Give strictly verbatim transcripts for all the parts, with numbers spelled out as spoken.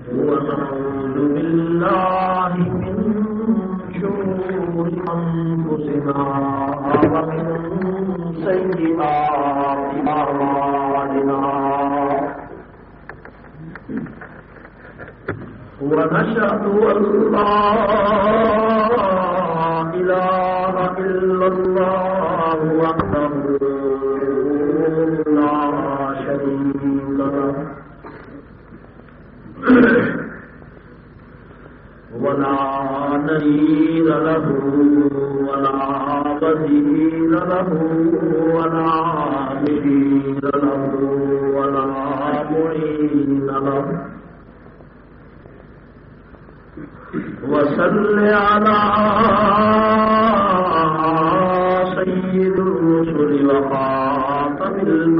ونعوذ بالله من شرور أنفسنا ومن سيئات أعمالنا ونشهد أن لا إله إلا الله وحده لا شريك له ولا نذير له ولا بديل له ولا مشير له ولا معين له وصل على سيد الرسل وخاتم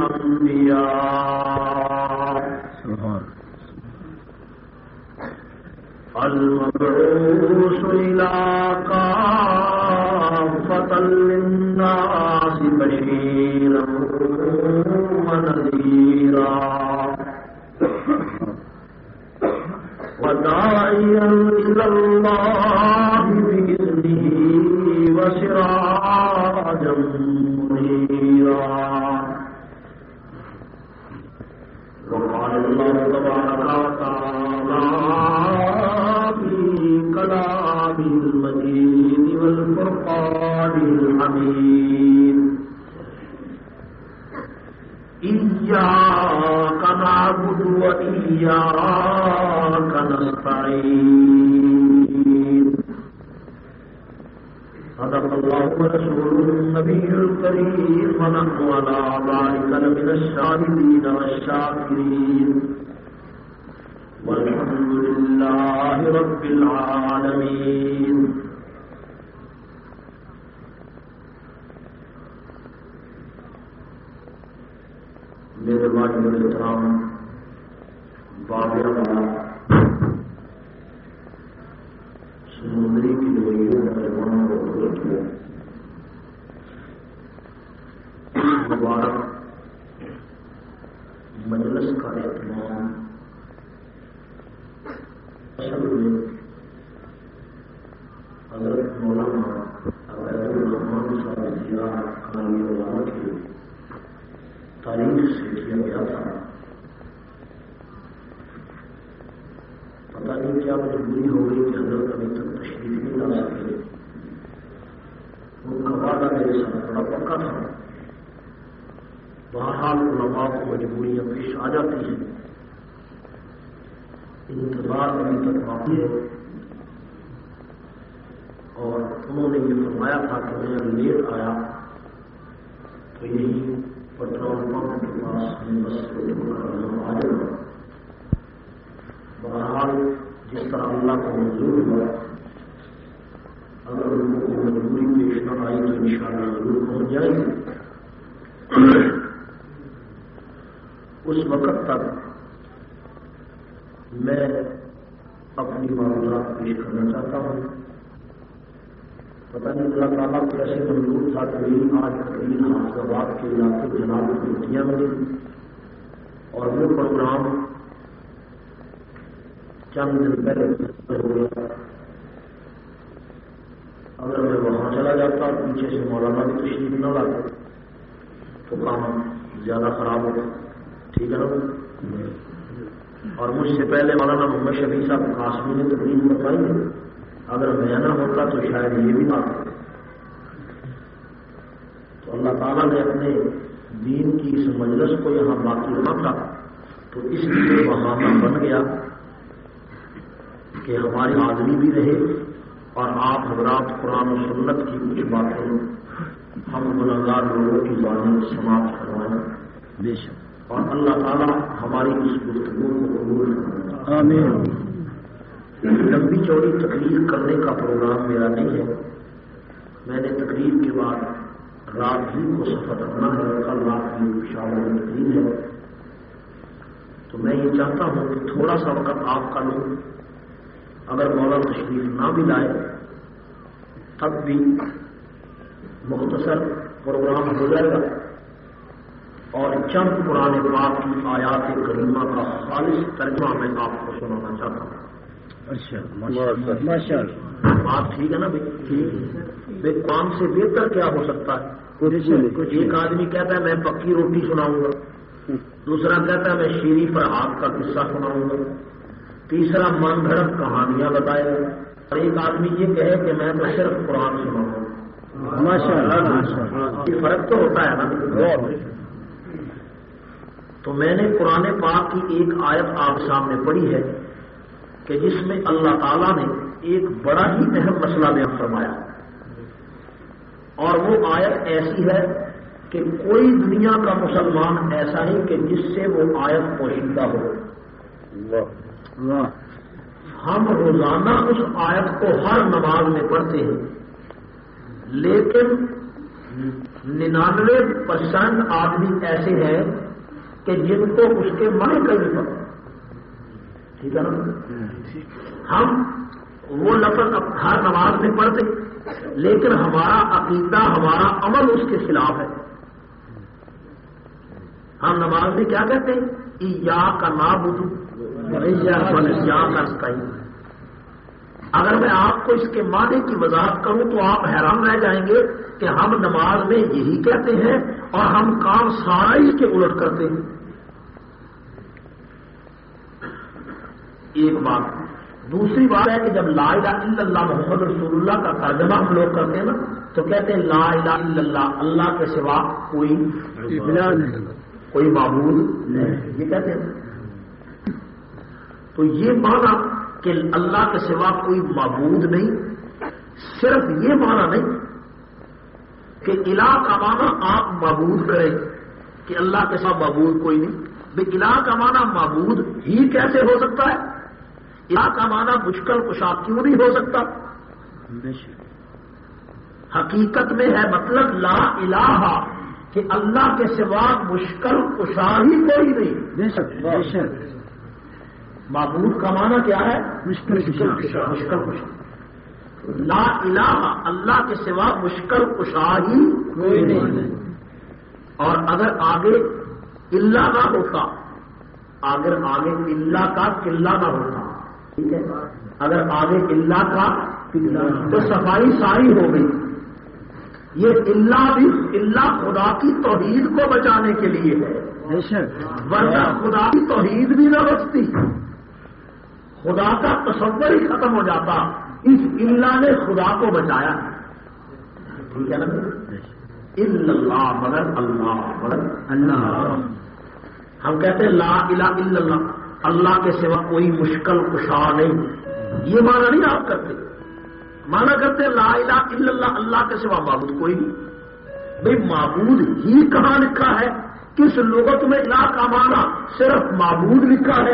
الأنبياء المبعوث إلى كافة للناس بشيرا ونذيرا وداعيا إلى الله بإذنه وسراجا منيرا وقال الله تبارك وتعالى في كلامه المجيد والفرقان الحميد إياك نعبد وإياك نستعين صدق الله ورسوله النبي الكريم ونحن على ذلك لمن الشاهدين والشاكرين والحمد لله رب العالمين. میرے واجب الاحترام بابر والا سمندری کی دوائیوں مسلمانوں کو قدرت ہو مبارک مجلس کا اہتمام اصل میں حضرت مولانا عبید الرحمان صاحب ضیاء قاری علامہ کی تاریخ سے کیا گیا تھا. پتہ نہیں کیا مجبوری ہو گئی کہ حضرت ابھی تک تشریف نہیں لا سکے. ان کا وعدہ میرے ساتھ بڑا پکا تھا. بہرحال علماء کو مجبوریاں پیش آ جاتی ہیں. انتظار ابھی تک باقی ہے اور انہوں نے یہ فرمایا تھا کہ میں ابھی لیٹ آیا تو یہی پیٹرول پمپ کے پاس میں بس آ جاؤں. بہرحال جس طرح اللہ کو منظور ہوا اگر ان کو مجبوری پیش نہ آئی تو انشاءاللہ ضرور پہنچ جائے گی. اس وقت تک میں اپنی معلومات پیش کرنا چاہتا ہوں. پتہ نہیں اللہ تعالیٰ کو ایسے منظور تھا کہ آج تقریر حافظ آباد کے علاقے جناب کی چھٹیاں ملی اور وہ پروگرام چند دن پہلے ہو گیا. اگر میں وہاں چلا جاتا پیچھے سے مولانا بھی تشریف نہ لاتا تو کام زیادہ خراب ہوگا. ٹھیک ہے نا. اور مجھ سے پہلے مولانا محمد شفیع صاحب قاسمی نے تقریر بتائی ہے. اگر میں نہ ہوتا تو شاید یہ بھی نہ ہوتا. تو اللہ تعالیٰ نے اپنے دین کی اس مجلس کو یہاں باقی رکھا تو اس لیے بہانہ بن گیا کہ ہماری حاضری بھی رہے اور آپ حضرات قرآن و سنت کی کچھ باتیں ہم گنہگار لوگوں کی زبانیں سماعت کروائیں. بے شک. اور اللہ تعالیٰ ہماری اس گفتگو کو قبول کرے. آمین. لمبی چوڑی تقریر کرنے کا پروگرام میرا نہیں ہے. میں نے تقریر کے بعد رات ہی کو سفر کرنا ہے. کل رات کی شام میں تقریر ہے تو میں یہ چاہتا ہوں کہ تھوڑا سا وقت آپ کا لوں. اگر مولانا تشریف نہ بھی لائے تب بھی مختصر پروگرام ہو جائے گا. اور چند قرآن پاک کی آیات کریمہ کا خالص ترجمہ میں آپ کو سنانا چاہتا ہوں. اچھا ماشاء اللہ. بات ٹھیک ہے نا بھائی؟ ٹھیک. بھائی کام سے بہتر کیا ہو سکتا ہے؟ ایک آدمی کہتا ہے میں پکی روٹی سناؤں گا، دوسرا کہتا ہے میں شیریں پر ہاتھ کا قصہ سناؤں گا، تیسرا من گھڑت کہانیاں بتائے گا، اور ایک آدمی یہ کہے کہ میں تو صرف قرآن سناؤں گا. ماشاء اللہ. یہ فرق تو ہوتا ہے نا. تو میں نے قرآن پاک کی ایک آیت آپ سامنے پڑھی ہے کہ جس میں اللہ تعالیٰ نے ایک بڑا ہی اہم مسئلہ بیان فرمایا، اور وہ آیت ایسی ہے کہ کوئی دنیا کا مسلمان ایسا نہیں کہ جس سے وہ آیت پوشیدہ ہو. ہم روزانہ اس آیت کو ہر نماز میں پڑھتے ہیں، لیکن ننانوے پرسینٹ آدمی ایسے ہیں کہ جن کو اس کے معنی کا نہیں پتا. ٹھیک ہے نا؟ ہم وہ لفظ ہر نماز میں پڑھتے لیکن ہمارا عقیدہ ہمارا عمل اس کے خلاف ہے. ہم نماز میں کیا کہتے ہیں؟ ایاک نعبد و ایاک نستعین. اگر میں آپ کو اس کے معنی کی وضاحت کروں تو آپ حیران رہ جائیں گے کہ ہم نماز میں یہی کہتے ہیں اور ہم کام سارا ہی کے الٹ کرتے ہیں. ایک بات. دوسری بات ہے کہ جب لا الہ الا اللہ محمد رسول اللہ کا ترجمہ ہم لوگ کرتے ہیں نا تو کہتے ہیں لا الہ الا اللہ، اللہ کے سوا کوئی کوئی معبود نہیں، یہ کہتے ہیں. تو یہ معنی کہ اللہ کے سوا کوئی معبود نہیں، صرف یہ معنی نہیں کہ الہ کا معنی آپ معبود کریں کہ اللہ کے سوا معبود کوئی نہیں. بے الہ کا معنی معبود ہی کیسے ہو سکتا ہے؟ الہ کا معنی مشکل کشا کیوں نہیں ہو سکتا؟ حقیقت میں ہے مطلب لا الہ کہ اللہ کے سوا مشکل کشا ہی کوئی نہیں. بے شک بے شک. معبود کا معنی کیا ہے؟ مشکل کشا. مشکل کشا. لا الہ اللہ کے سوا مشکل کشا ہی کوئی نہیں. اور اگر آگے اللہ نہ ہوتا، اگر آگے اللہ کا قلہ نہ ہوتا، ٹھیک ہے، اگر آگے اللہ کا تو صفائی ساری ہو گئی. یہ اللہ بھی اللہ خدا کی توحید کو بچانے کے لیے ہے، ورنہ خدا کی توحید بھی نہ بچتی، خدا کا تصور ہی ختم ہو جاتا. اس اللہ نے خدا کو بچایا ہے. ٹھیک ہے نا؟ اللہ مگر اللہ مگر اللہ. ہم کہتے ہیں لا الہ الا اللہ، اللہ کے سوا کوئی مشکل کشا نہیں. یہ معنی نہیں آپ کرتے. مانا کرتے لا الہ الا اللہ، اللہ کے سوا معبود کوئی نہیں. بھئی معبود ہی کہاں لکھا ہے؟ کس لغت میں الہ کا معنی صرف معبود لکھا ہے؟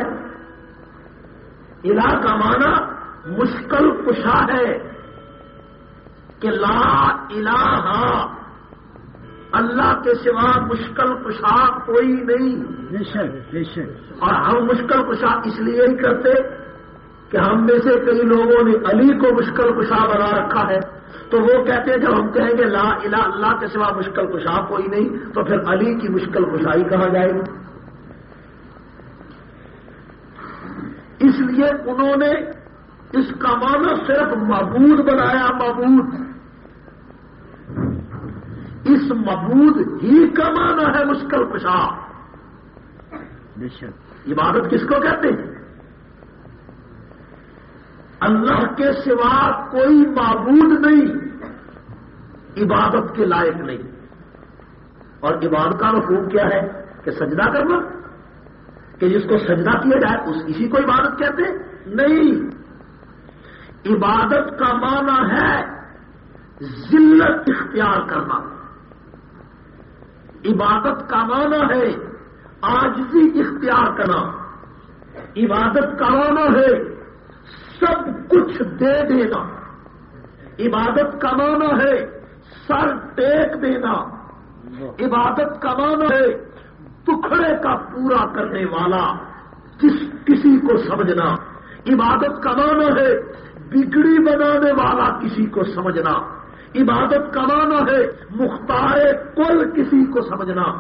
الہ کا معنی مشکل کشا ہے کہ لا الہ اللہ کے سوا مشکل کشا کوئی نہیں. بے شک بے شک. اور ہم مشکل کشا اس لیے ہی کرتے کہ ہم میں سے کئی لوگوں نے علی کو مشکل کشا بنا رکھا ہے، تو وہ کہتے ہیں جب ہم کہیں گے لا الہ اللہ کے سوا مشکل کشا کوئی نہیں تو پھر علی کی مشکل کشائی کہاں جائے گی. اس لیے انہوں نے اس کا معنی صرف معبود بنایا. معبود، اس معبود ہی کا معنی ہے مشکل کشا. عبادت کس کو کہتے ہیں؟ اللہ کے سوا کوئی معبود نہیں، عبادت کے لائق نہیں. اور عبادت کا مفہوم کیا ہے؟ کہ سجدہ کرنا، کہ جس کو سجدہ کیا جائے اس اسی کو عبادت کہتے ہیں؟ نہیں. عبادت کا معنی ہے ذلت اختیار کرنا. عبادت کا معنی ہے عاجزی اختیار کرنا. عبادت کا معنی ہے سب کچھ دے دینا. عبادت کا معنی ہے سر ٹیک دینا. عبادت کا معنی ہے ٹکڑے کا پورا کرنے والا کس کسی کو سمجھنا. عبادت کا معنی ہے بگڑی بنانے والا کسی کو سمجھنا. عبادت کا معنی ہے مختار کل کسی کو سمجھنا.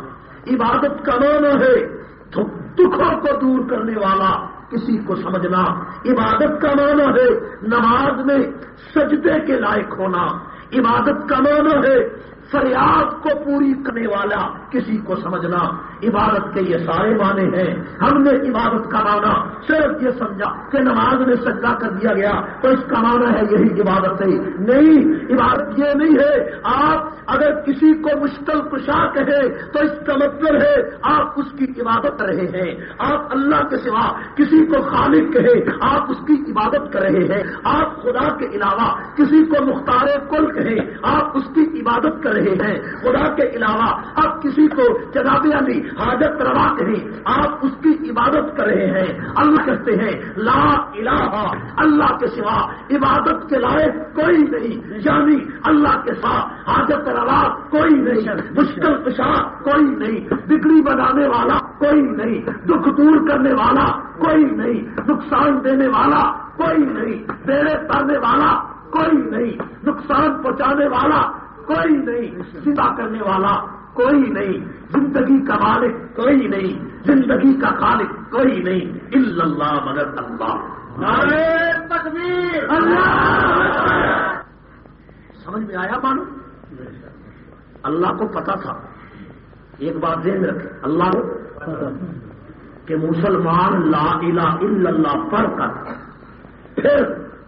عبادت کا معنی ہے دکھوں کو دور کرنے والا کسی کو سمجھنا. عبادت کا معنی ہے نماز میں سجدے کے لائق ہونا. عبادت کا معنی ہے فریاد کو پوری کرنے والا کسی کو سمجھنا. عبادت کے یہ سارے معنی ہیں. ہم نے عبادت کا معنی صرف یہ سمجھا کہ نماز میں سجدہ کر دیا گیا تو اس کا معنی ہے یہی عبادت ہے. نہیں، عبادت یہ نہیں ہے. آپ اگر کسی کو مشکل کشا کہے تو اس کا مطلب ہے آپ اس کی عبادت کر رہے ہیں. آپ اللہ کے سوا کسی کو خالق کہے آپ اس کی عبادت کر رہے ہیں. آپ خدا کے علاوہ کسی کو مختار کل کہے آپ اس کی عبادت کر رہے ہیں. خدا کے علاوہ آپ کسی کو جناب علی حاجت روا کہیں آپ اس کی عبادت کر رہے ہیں. اللہ کہتے ہیں لا الہ، اللہ کے سوا عبادت کے لائق کوئی نہیں. یعنی اللہ کے سوا حاجت روا کوئی نہیں، مشکل کشا کوئی نہیں، بگڑی بنانے والا کوئی نہیں، دکھ دور کرنے والا کوئی نہیں، نقصان دینے والا کوئی نہیں، بیڑے تارنے والا کوئی نہیں، نقصان پہنچانے والا کوئی نہیں، زندہ کرنے والا کوئی نہیں، زندگی کا مالک کوئی نہیں، زندگی کا خالق کوئی نہیں، الا اللہ مگر اللہ. نعرہ تکبیر، اللہ. سمجھ میں آیا مانو؟ اللہ کو پتا تھا. ایک بات ذہن میں رکھے، اللہ کو پتا کہ مسلمان لا الہ الا اللہ پڑھ کر پھر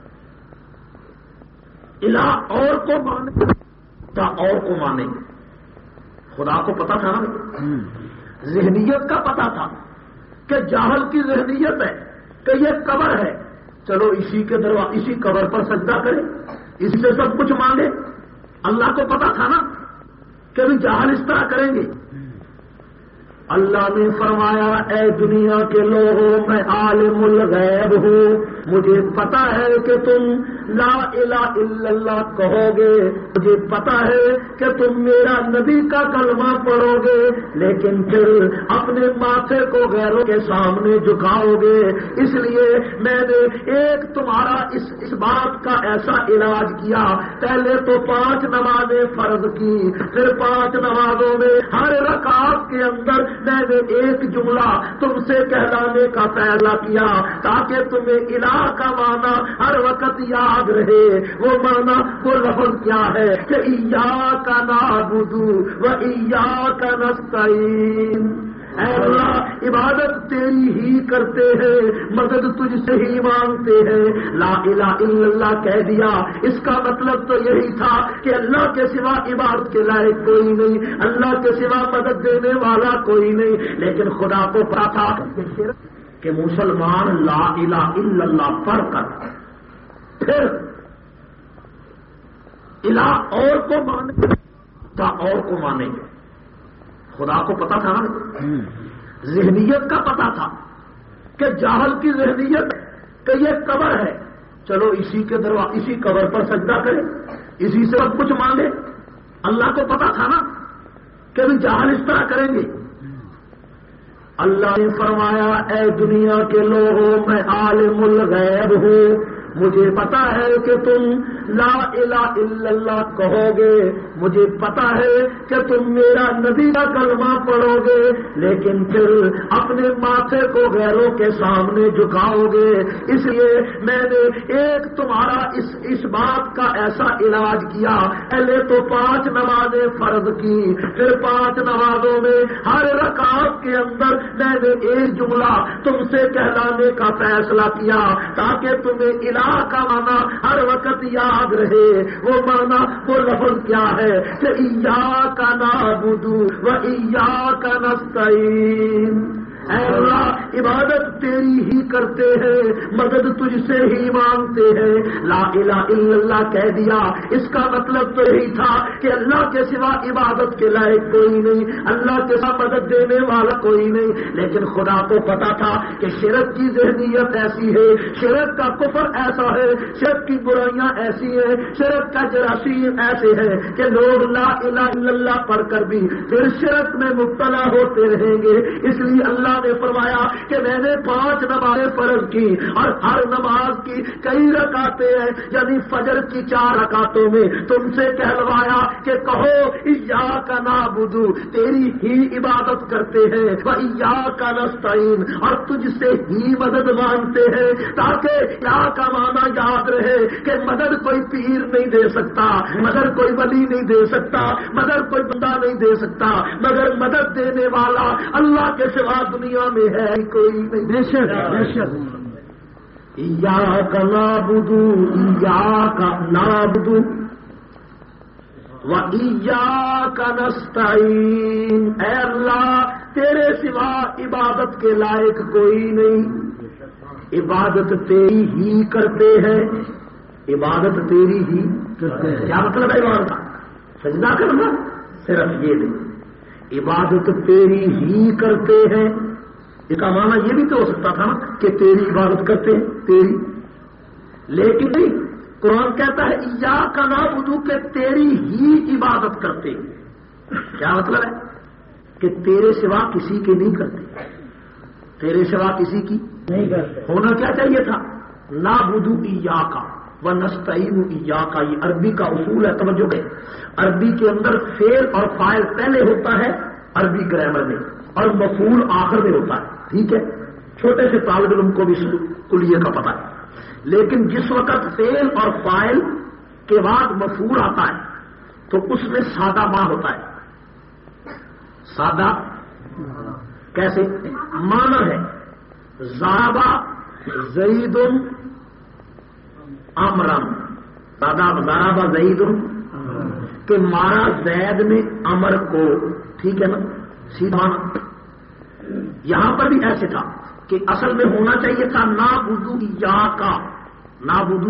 الہ اور کو مانے اور کو مانے. خدا کو پتا تھا نا، ذہنیت کا پتا تھا کہ جاہل کی ذہنیت ہے کہ یہ قبر ہے، چلو اسی کے دروا اسی قبر پر سجدہ کرے، اسی سے سب کچھ مانگے. اللہ کو پتا تھا نا کہ بھی جاہل اس طرح کریں گے. اللہ نے فرمایا اے دنیا کے لوگوں میں عالم الغیب ہوں، مجھے پتا ہے کہ تم لا الہ الا اللہ کہو گے، مجھے پتا ہے کہ تم میرا نبی کا کلمہ پڑھو گے، لیکن پھر اپنے ماتھے کو غیروں کے سامنے جھکاؤ گے. اس لیے میں نے ایک تمہارا اس اس بات کا ایسا علاج کیا. پہلے تو پانچ نمازیں فرض کی، پھر پانچ نمازوں میں ہر رکعت کے اندر میں نے ایک جملہ تم سے کہلانے کا فیصلہ کیا تاکہ تمہیں الہ کا معنی ہر وقت یاد رہے. وہ معنی وہ لفظ کیا ہے کہ ایاک نعبد و ایاک نستعین. اے اللہ عبادت تیری ہی کرتے ہیں، مدد تجھ سے ہی مانگتے ہیں. لا الہ الا اللہ کہہ دیا، اس کا مطلب تو یہی تھا کہ اللہ کے سوا عبادت کے لائق کوئی نہیں، اللہ کے سوا مدد دینے والا کوئی نہیں. لیکن خدا کو پتا تھا کہ مسلمان لا الہ الا اللہ پڑھ کر پھر الہ اور کو مانے اور کو مانے گے. خدا کو پتا تھا نا، ذہنیت کا پتا تھا کہ جاہل کی ذہنیت کہ یہ قبر ہے، چلو اسی کے دروا اسی قبر پر سجدہ کرے، اسی سے سب کچھ مانگے. اللہ کو پتا تھا نا کہ بھی جاہل اس طرح کریں گے. اللہ نے فرمایا اے دنیا کے لوگوں میں عالم الغیب ہوں، مجھے پتا ہے کہ تم لا الہ الا اللہ کہو گے، مجھے پتا ہے کہ تم میرا نبی کا کلمہ پڑھو گے، لیکن پھر اپنے ماتھے کو غیروں کے سامنے جھکاؤ گے. اس لیے میں نے ایک تمہارا اس اس بات کا ایسا علاج کیا. پہلے تو پانچ نمازیں فرض کی، پھر پانچ نمازوں میں ہر رکعت کے اندر میں نے ایک جملہ تم سے کہلانے کا فیصلہ کیا تاکہ تمہیں الہ کا معنی ہر وقت یاد رہے. وہ معنی وہ لفظ کیا ہے کہ ایاک نعبد و ایاک نستعین. اے اللہ عبادت تیری ہی کرتے ہیں، مدد تجھ سے ہی مانگتے ہیں. لا الہ الا اللہ کہہ دیا، اس کا مطلب تو یہی تھا کہ اللہ کے سوا عبادت کے لائق کوئی نہیں، اللہ کے سوا مدد دینے والا کوئی نہیں. لیکن خدا کو پتا تھا کہ شرک کی ذہنیت ایسی ہے، شرک کا کفر ایسا ہے، شرک کی برائیاں ایسی ہیں، شرک کا جراثیم ایسے ہیں کہ لوگ لا الہ الا اللہ پڑھ کر بھی پھر شرک میں مبتلا ہوتے رہیں گے. اس لیے اللہ اللہ نے فرمایا کہ میں نے پانچ نمازیں فرض کی اور ہر نماز کی کئی رکعتیں ہیں، یعنی فجر کی چار رکعتوں میں تم سے کہلوایا کہ کہو ایاک نعبد، تیری ہی عبادت کرتے ہیں، و ایاک نستعین، اور تجھ سے ہی مدد مانگتے ہیں، تاکہ کیا کا معنی یاد رہے کہ مدد کوئی پیر نہیں دے سکتا، مگر کوئی ولی نہیں دے سکتا، مگر کوئی بندہ نہیں دے سکتا، مگر مدد دینے والا اللہ کے سوا دنیا میں ہے کوئی نہیں۔ بے شک بے شک۔ ایاک نعبد ایاک نعبد و ایاک نستعین، اے اللہ تیرے سوا عبادت کے لائق کوئی نہیں، عبادت تیری ہی کرتے ہیں، عبادت تیری ہی کرتے ہیں۔ کیا مطلب ہے عبادت کا؟ سجدہ کرنا صرف یہ نہیں، عبادت تیری ہی کرتے ہیں، اس کا معنی یہ بھی تو ہو سکتا تھا کہ تیری عبادت کرتے ہیں تیری، لیکن نہیں، قرآن کہتا ہے ایاک نعبد کہ تیری ہی عبادت کرتے ہیں۔ کیا مطلب ہے؟ کہ تیرے سوا کسی کی نہیں کرتے، تیرے سوا کسی کی نہیں کرتے۔ ہونا کیا چاہیے تھا؟ نعبد ایاک و نستعین ایاک، یہ عربی کا اصول ہے، توجہ کریں۔ عربی کے اندر فعل اور فاعل پہلے ہوتا ہے عربی گرامر میں، اور مفعول آخر میں ہوتا ہے، ٹھیک ہے؟ چھوٹے سے طالب علم کو بھی کلیے کا پتہ ہے، لیکن جس وقت فعل اور فاعل کے بعد مفعول آتا ہے تو اس میں سادہ ما ہوتا ہے۔ سادہ کیسے؟ معنی ہے ضربا زید امرا، سادہ ضربا زید کہ مارا زید نے امر کو، ٹھیک ہے نا، سیدھا۔ یہاں پر بھی ایسے تھا کہ اصل میں ہونا چاہیے تھا نعبد ایاک، نعبد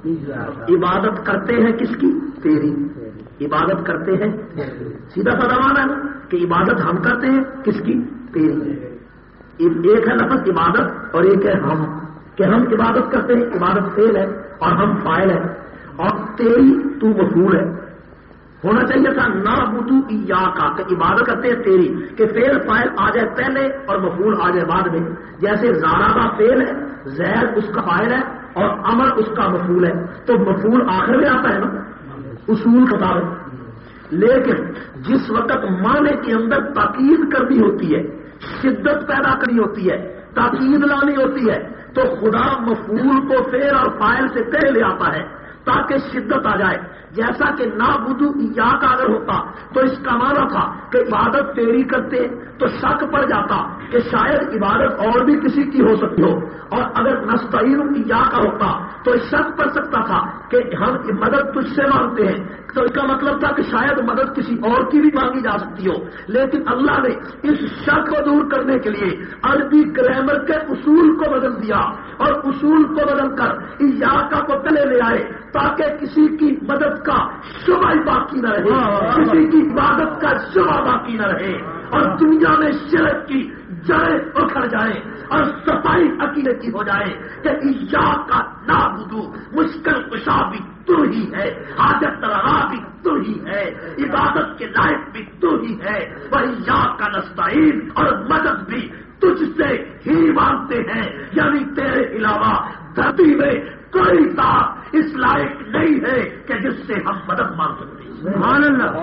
عبادت کرتے ہیں کس کی؟ تیری، عبادت کرتے ہیں، سیدھا سادہ معنی ہے نا کہ عبادت ہم کرتے ہیں کس کی؟ تیری۔ ایک ہے لفظ عبادت اور ایک ہے ہم، کہ ہم عبادت کرتے ہیں، عبادت فعل ہے اور ہم فاعل ہے، اور تیری تو مفعول ہے۔ ہونا چاہیے تھا نعبد ایاک کہ عبادت کرتے ہیں تیری، کہ فعل فاعل آ جائے پہلے اور مفعول آ جائے بعد میں، جیسے ضربا فعل ہے، زید اس کا فاعل ہے اور امر اس کا مفعول ہے، تو مفعول آخر میں آتا ہے نا اصول کے مطابق۔ لیکن جس وقت معنی کے اندر تاکید کرنی ہوتی ہے، شدت پیدا کرنی ہوتی ہے، تاکید لانی ہوتی ہے، تو خدا مفعول کو فعل اور فاعل سے پہلے لے آتا ہے تاکہ شدت آ جائے۔ جیسا کہ نعبد ایاک اگر ہوتا تو اس کا معنی تھا کہ عبادت تیری کرتے، تو شک پڑ جاتا کہ شاید عبادت اور بھی کسی کی ہو سکتی ہو، اور اگر نستعین ایاک ہوتا تو شک پڑ سکتا تھا کہ ہم مدد تجھ سے مانگتے ہیں، تو اس کا مطلب تھا کہ شاید مدد کسی اور کی بھی مانگی جا سکتی ہو۔ لیکن اللہ نے اس شک کو دور کرنے کے لیے عربی گرامر کے اصول کو بدل دیا، اور اصول کو بدل کر ایاک کو پہلے لے آئے تاکہ کسی کی مدد کا شبہ ہی باقی نہ رہے، کسی کی عبادت کا شبہ باقی نہ رہے، اور دنیا میں شرک کی جڑیں اکھڑ جائیں اور صفائی عقیدے کی ہو جائے کہ ایاک نعبد، مشکل کشا بھی تو ہی ہے، حاجت روا بھی تو ہی ہے، عبادت کے لائق بھی تو ہی ہے، اور ایاک نستعین، اور مدد بھی تجھ سے ہی مانگتے ہیں، یعنی تیرے علاوہ دھرتی میں کوئی ذات اس لائق نہیں ہے کہ جس سے ہم مدد مانگ سکتے ہیں۔ سبحان اللہ۔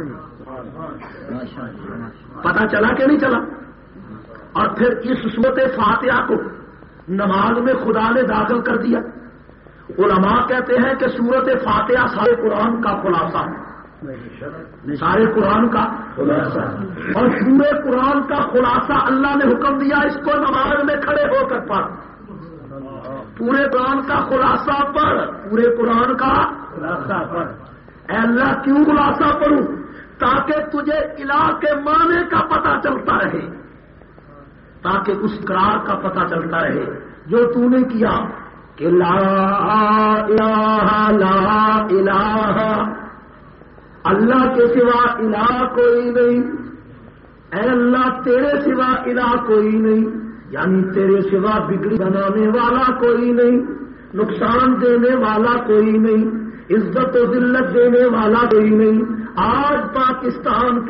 پتہ چلا کہ نہیں چلا؟ اور پھر اس سورۃ فاتحہ کو نماز میں خدا نے داخل کر دیا۔ علماء کہتے ہیں کہ سورۃ فاتحہ سارے قرآن کا خلاصہ ہے، سارے قرآن کا خلاصہ، اور پورے قرآن کا خلاصہ اللہ نے حکم دیا اس کو نماز میں کھڑے ہو کر پڑھ۔ پورے قرآن کا خلاصہ پڑھ، پورے قرآن کا خلاصہ پڑھ۔ اے اللہ کیوں خلاصہ پڑھوں؟ تاکہ تجھے الہ کے معنی کا پتہ چلتا رہے، تاکہ اس قرار کا پتہ چلتا رہے جو تو نے کیا کہ لا الہ لا الہ، اللہ کے سوا الہ کوئی نہیں، اے اللہ تیرے سوا الہ کوئی نہیں، یعنی تیرے سوا بگڑی بنانے والا کوئی نہیں، نقصان دینے والا کوئی نہیں، عزت و ذلت دینے والا کوئی نہیں۔ آج پاکستان کے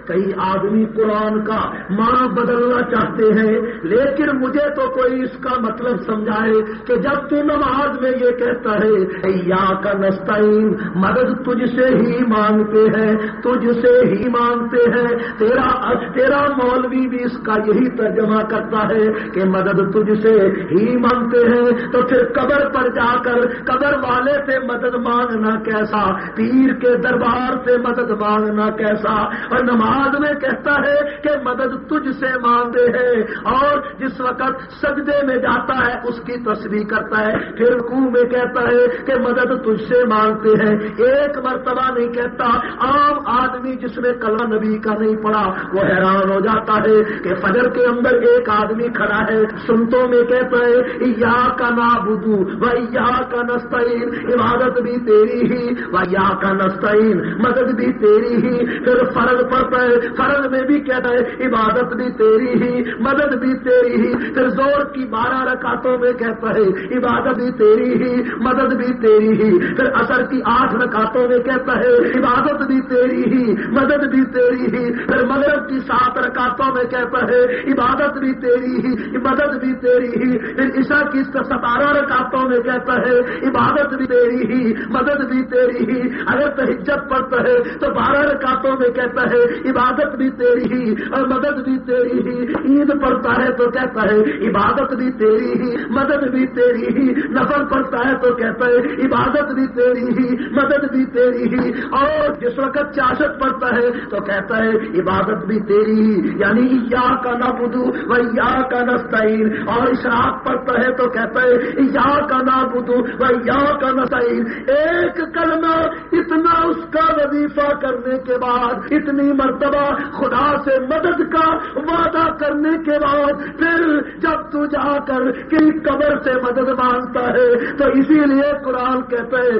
کئی آدمی قرآن کا معنی بدلنا چاہتے ہیں، لیکن مجھے تو کوئی اس کا مطلب سمجھائے کہ جب تو نماز میں یہ کہتا ہے ایاک نستعین، مدد تجھ سے ہی مانگتے ہیں، تجھ سے ہی مانگتے ہیں، تیرا تیرا مولوی بھی اس کا یہی ترجمہ کرتا ہے کہ مدد تجھ سے ہی مانگتے ہیں، تو پھر قبر پر جا کر قبر والے سے مدد مانگنا کیسا، پیر کے دربار سے مدد مانگنا کیسا، اور نماز میں کہتا ہے کہ مدد تجھ سے مانگتے ہیں، اور جس وقت سجدے میں جاتا ہے اس کی تسبیح کرتا ہے، پھر رکوع میں کہتا ہے کہ مدد تجھ سے مانگتے ہیں، ایک مرتبہ نہیں کہتا۔ عام آدمی جس نے کلمہ نبی کا نہیں پڑھا وہ حیران ہو جاتا ہے کہ فجر کے اندر ایک آدمی کھڑا ہے، سنتوں میں کہتا ہے ایاک نعبد و ایاک نستعین، عبادت بھی تیری ہی و ایاک نستعین، مدد بھی تیری ہی، پھر فرض پڑھتا ہے، فرض میں بھی کہتا ہے عبادت بھی تیری ہی، مدد بھی تیری ہی، پھر زور کی بارہ رکعتوں میں کہتا ہے عبادت بھی تیری ہی، مدد بھی تیری ہی، پھر عصر کی آٹھ رکعتوں میں کہتا ہے عبادت بھی تیری ہی، مدد بھی تیری ہی، پھر مغرب کی سات رکعتوں میں کہتا ہے عبادت بھی تیری ہی، مدد بھی تیری ہی، پھر عشاء کی ستارہ رکعتوں میں کہتا ہے عبادت بھی تیری ہی، مدد بھی تیری ہی، اگر تہجد پڑھتا ہے تو بارہ رکعتوں میں کہتا ہے عبادت بھی تیری ہی اور مدد بھی تیری ہی، عید پڑھتا ہے تو کہتا ہے عبادت بھی تیری ہی، مدد بھی تیری ہی، نفل پڑھتا ہے تو کہتا ہے عبادت بھی تیری ہی، مدد بھی تیری ہی، اور جس وقت چاشت پڑھتا ہے تو کہتا ہے عبادت بھی تیری ہی، یعنی ایاک نعبد و ایاک نستعین، اور اشراق پڑھتا ہے تو کہتا ہے ایاک نعبد و ایاک نستعین۔ ایک کلمہ اتنا اس کا وظیفہ کرنے کے بعد، اتنی مرتبہ خدا سے مدد کا وعدہ کرنے کے بعد، پھر جب تو جا کر کسی قبر سے مدد مانگتا ہے تو اسی لیے قرآن کہتا ہے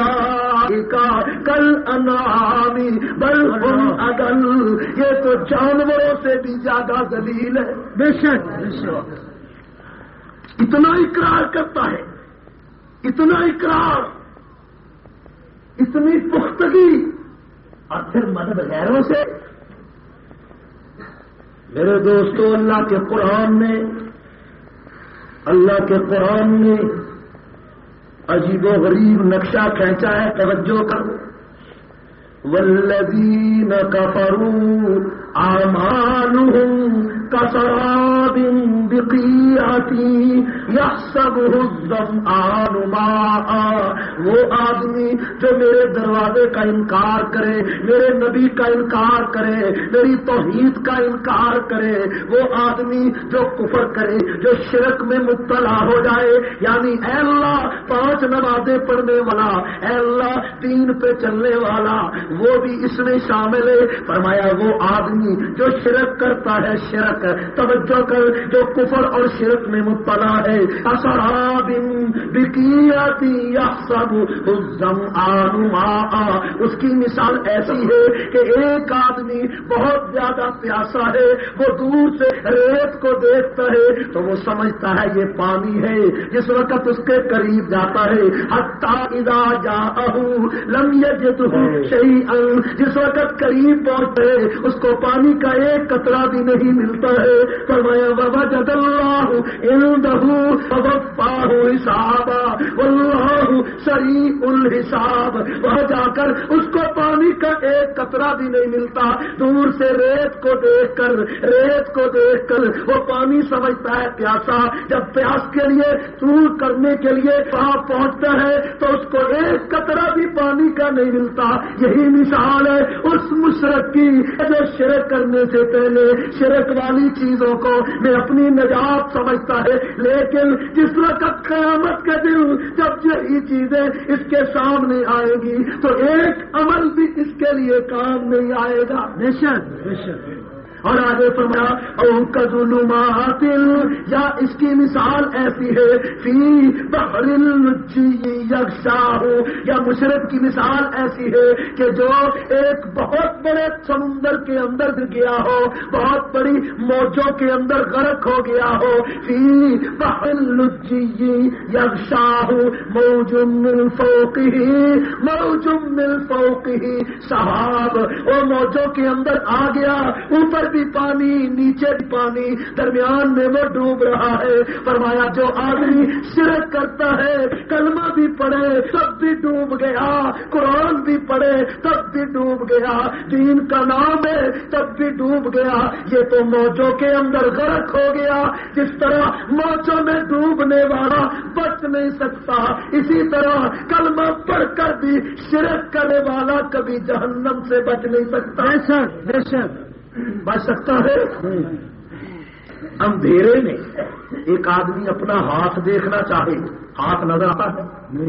اولئک کالانعام بل هم اضل، یہ تو جانوروں سے بھی زیادہ ذلیل ہے۔ بے شک بے شک، اتنا اقرار کرتا ہے، اتنا اقرار، اتنی پختگی، اور پھر مدد غیروں سے۔ میرے دوستو، اللہ کے قرآن نے اللہ کے قرآن نے عجیب و غریب نقشہ کھینچا ہے، توجہ کرو۔ والذین کفروا اعمالهم کسراب بقیعۃ یحسبہ الظمآن ماء، وہ آدمی جو میرے دروازے کا انکار کرے، میرے نبی کا انکار کرے، میری توحید کا انکار کرے، وہ آدمی جو کفر کرے، جو شرک میں مبتلا ہو جائے، یعنی اے اللہ پانچ نمازیں پڑھنے والا، اے اللہ دین پہ چلنے والا، وہ بھی اس میں شامل ہے۔ فرمایا وہ آدمی جو شرک کرتا ہے، شرک توجہ کر، جو کفر اور شرک میں مبتلا ہے، کسراب بقیعۃ یحسبہ الظمآن ماء، اس کی مثال ایسی ہے کہ ایک آدمی بہت زیادہ پیاسا ہے، وہ دور سے ریت کو دیکھتا ہے تو وہ سمجھتا ہے یہ پانی ہے، جس وقت اس کے قریب جاتا ہے حتی اذا جاءہ لم یجدہ شیئا، جس وقت قریب پہنچے اس کو پانی کا ایک قطرہ بھی نہیں ملتا ہے۔ فرمایا ووجد اللہ عندہ فوفاہ حسابا واللہ سریع الحساب، وہاں جا کر اس کو پانی کا ایک قطرہ بھی نہیں ملتا، دور سے ریت کو دیکھ کر ریت کو دیکھ کر وہ پانی سمجھتا ہے پیاسا، جب پیاس کے لیے طول کرنے کے لیے وہاں پہنچتا ہے تو اس کو ایک قطرہ بھی پانی کا نہیں ملتا۔ یہی مثال ہے اس مشرک کی جو شرک کرنے سے پہلے شرک والی چیزوں کو میں اپنی نجات سمجھتا ہے، لیکن جس وقت قیامت کے دن جب یہی چیزیں اس کے سامنے آئے گی تو ایک عمل بھی اس کے لیے کام نہیں آئے گا۔ بے شک بے شک، اور آگے فرمایا او کظلمات، یا اس کی مثال ایسی ہے فی بحر اللجی یغشاہ، یا مشرق کی مثال ایسی ہے کہ جو ایک بہت بڑے سمندر کے اندر گیا ہو، بہت بڑی موجوں کے اندر غرق ہو گیا ہو، فی بحر اللجی یغشاہ موج من فوقہ موج من فوقہ سحاب، وہ موجوں کے اندر آ گیا، اوپر بھی پانی نیچے بھی پانی، درمیان میں وہ ڈوب رہا ہے۔ فرمایا جو آدمی شرک کرتا ہے، کلمہ بھی پڑھے تب بھی ڈوب گیا، قرآن بھی پڑھے تب بھی ڈوب گیا، دین کا نام ہے تب بھی ڈوب گیا، یہ تو موجوں کے اندر غرق ہو گیا۔ جس طرح موجوں میں ڈوبنے والا بچ نہیں سکتا، اسی طرح کلمہ پڑھ کر بھی شرک کرنے والا کبھی جہنم سے بچ نہیں سکتا۔ بے شک بے شک بچ سکتا ہے؟ اندھیرے میں ایک آدمی اپنا ہاتھ دیکھنا چاہے، ہاتھ نظر آتا ہے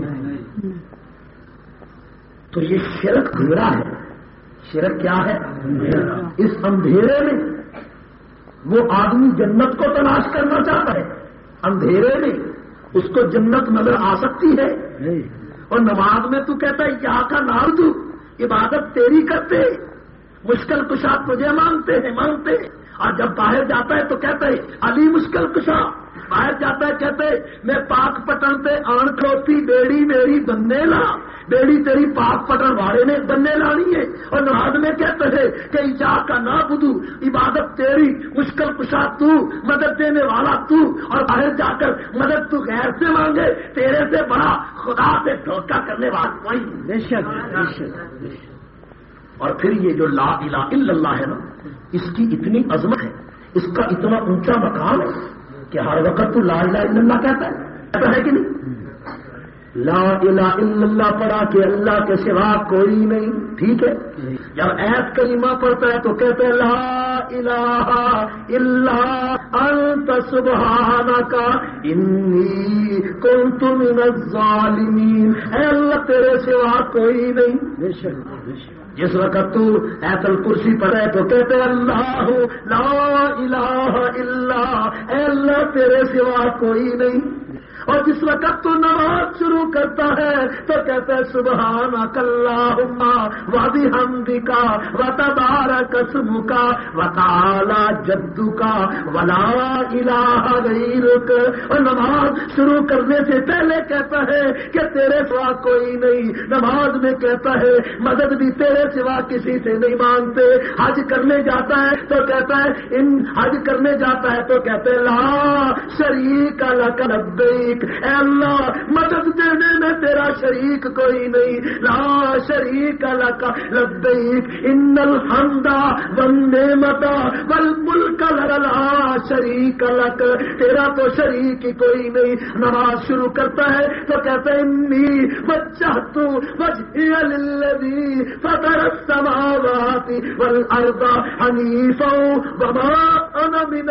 تو یہ شرک اندھیرا ہے۔ شرک کیا ہے؟ اس اندھیرے میں وہ آدمی جنت کو تلاش کرنا چاہتا ہے، اندھیرے میں اس کو جنت نظر آ سکتی ہے؟ اور نماز میں تو کہتا ہے یا کا نام، تو عبادت تیری کرتے، مشکل کشا تجھے مانگتے ہیں مانگتے ہیں، اور جب باہر جاتا ہے تو کہتا ہے علی مشکل کشا، باہر جاتا ہے کہتے میں پاک پٹن تے آن کھوتی بیڑی میری بننے لا، بیڑی تیری پاک پٹن والے نے بننے لانی ہے۔ اور نماز میں کہتے ہیں کہ یا کا نا بدو، عبادت تیری، مشکل کشا تو، مدد دینے والا تو، اور باہر جا کر مدد تو غیر سے مانگے، تیرے سے بڑا خدا سے دھوکہ کرنے والا کوئی۔ بے شک بے شک بے شک۔ اور پھر یہ جو لا الہ الا اللہ ہے نا، اس کی اتنی عظمت ہے، اس کا اتنا اونچا مقام ہے کہ ہر وقت تو لا الہ الا اللہ کہتا ہے، کہتا ہے کہ نہیں؟ لا الہ الا اللہ پڑھا کہ اللہ کے سوا کوئی نہیں، ٹھیک ہے؟ جب ایت کلمہ پڑھتا ہے تو کہتے ہیں لا الہ الا انت سبحانک انی کنت من الظالمین، اے اللہ تیرے سوا کوئی نہیں۔ بے شک بے شک۔ جس وقت تو آیت الکرسی پڑھے تو کہتے اللہ لا الہ الا، اے اللہ تیرے سوا کوئی نہیں۔ اور جس وقت تو نماز شروع کرتا ہے تو کہتے سبحانک اللہم و بحمدک و تبارک اسمک و تعالی جدک و لا الہ غیرک۔ اور نماز شروع کرنے سے پہلے کہتا ہے کہ تیرے سوا کوئی نہیں، نماز میں کہتا ہے مدد بھی تیرے سوا کسی سے نہیں مانگتے، حج کرنے جاتا ہے تو کہتا ہے ان حج کرنے جاتا ہے تو کہتے لا شریک لک لبیک، اے اللہ مدد دینے میں تیرا شریک کوئی نہیں، لا شریک لک لبیک ان الحمد والنعمت والملک لا شریک لک، تیرا تو شریک ہی کوئی نہیں۔ نماز شروع کرتا ہے تو کہتے ہیں انی وجہت وجہی للذی فطر السماوات والارض حنیفا وما انا من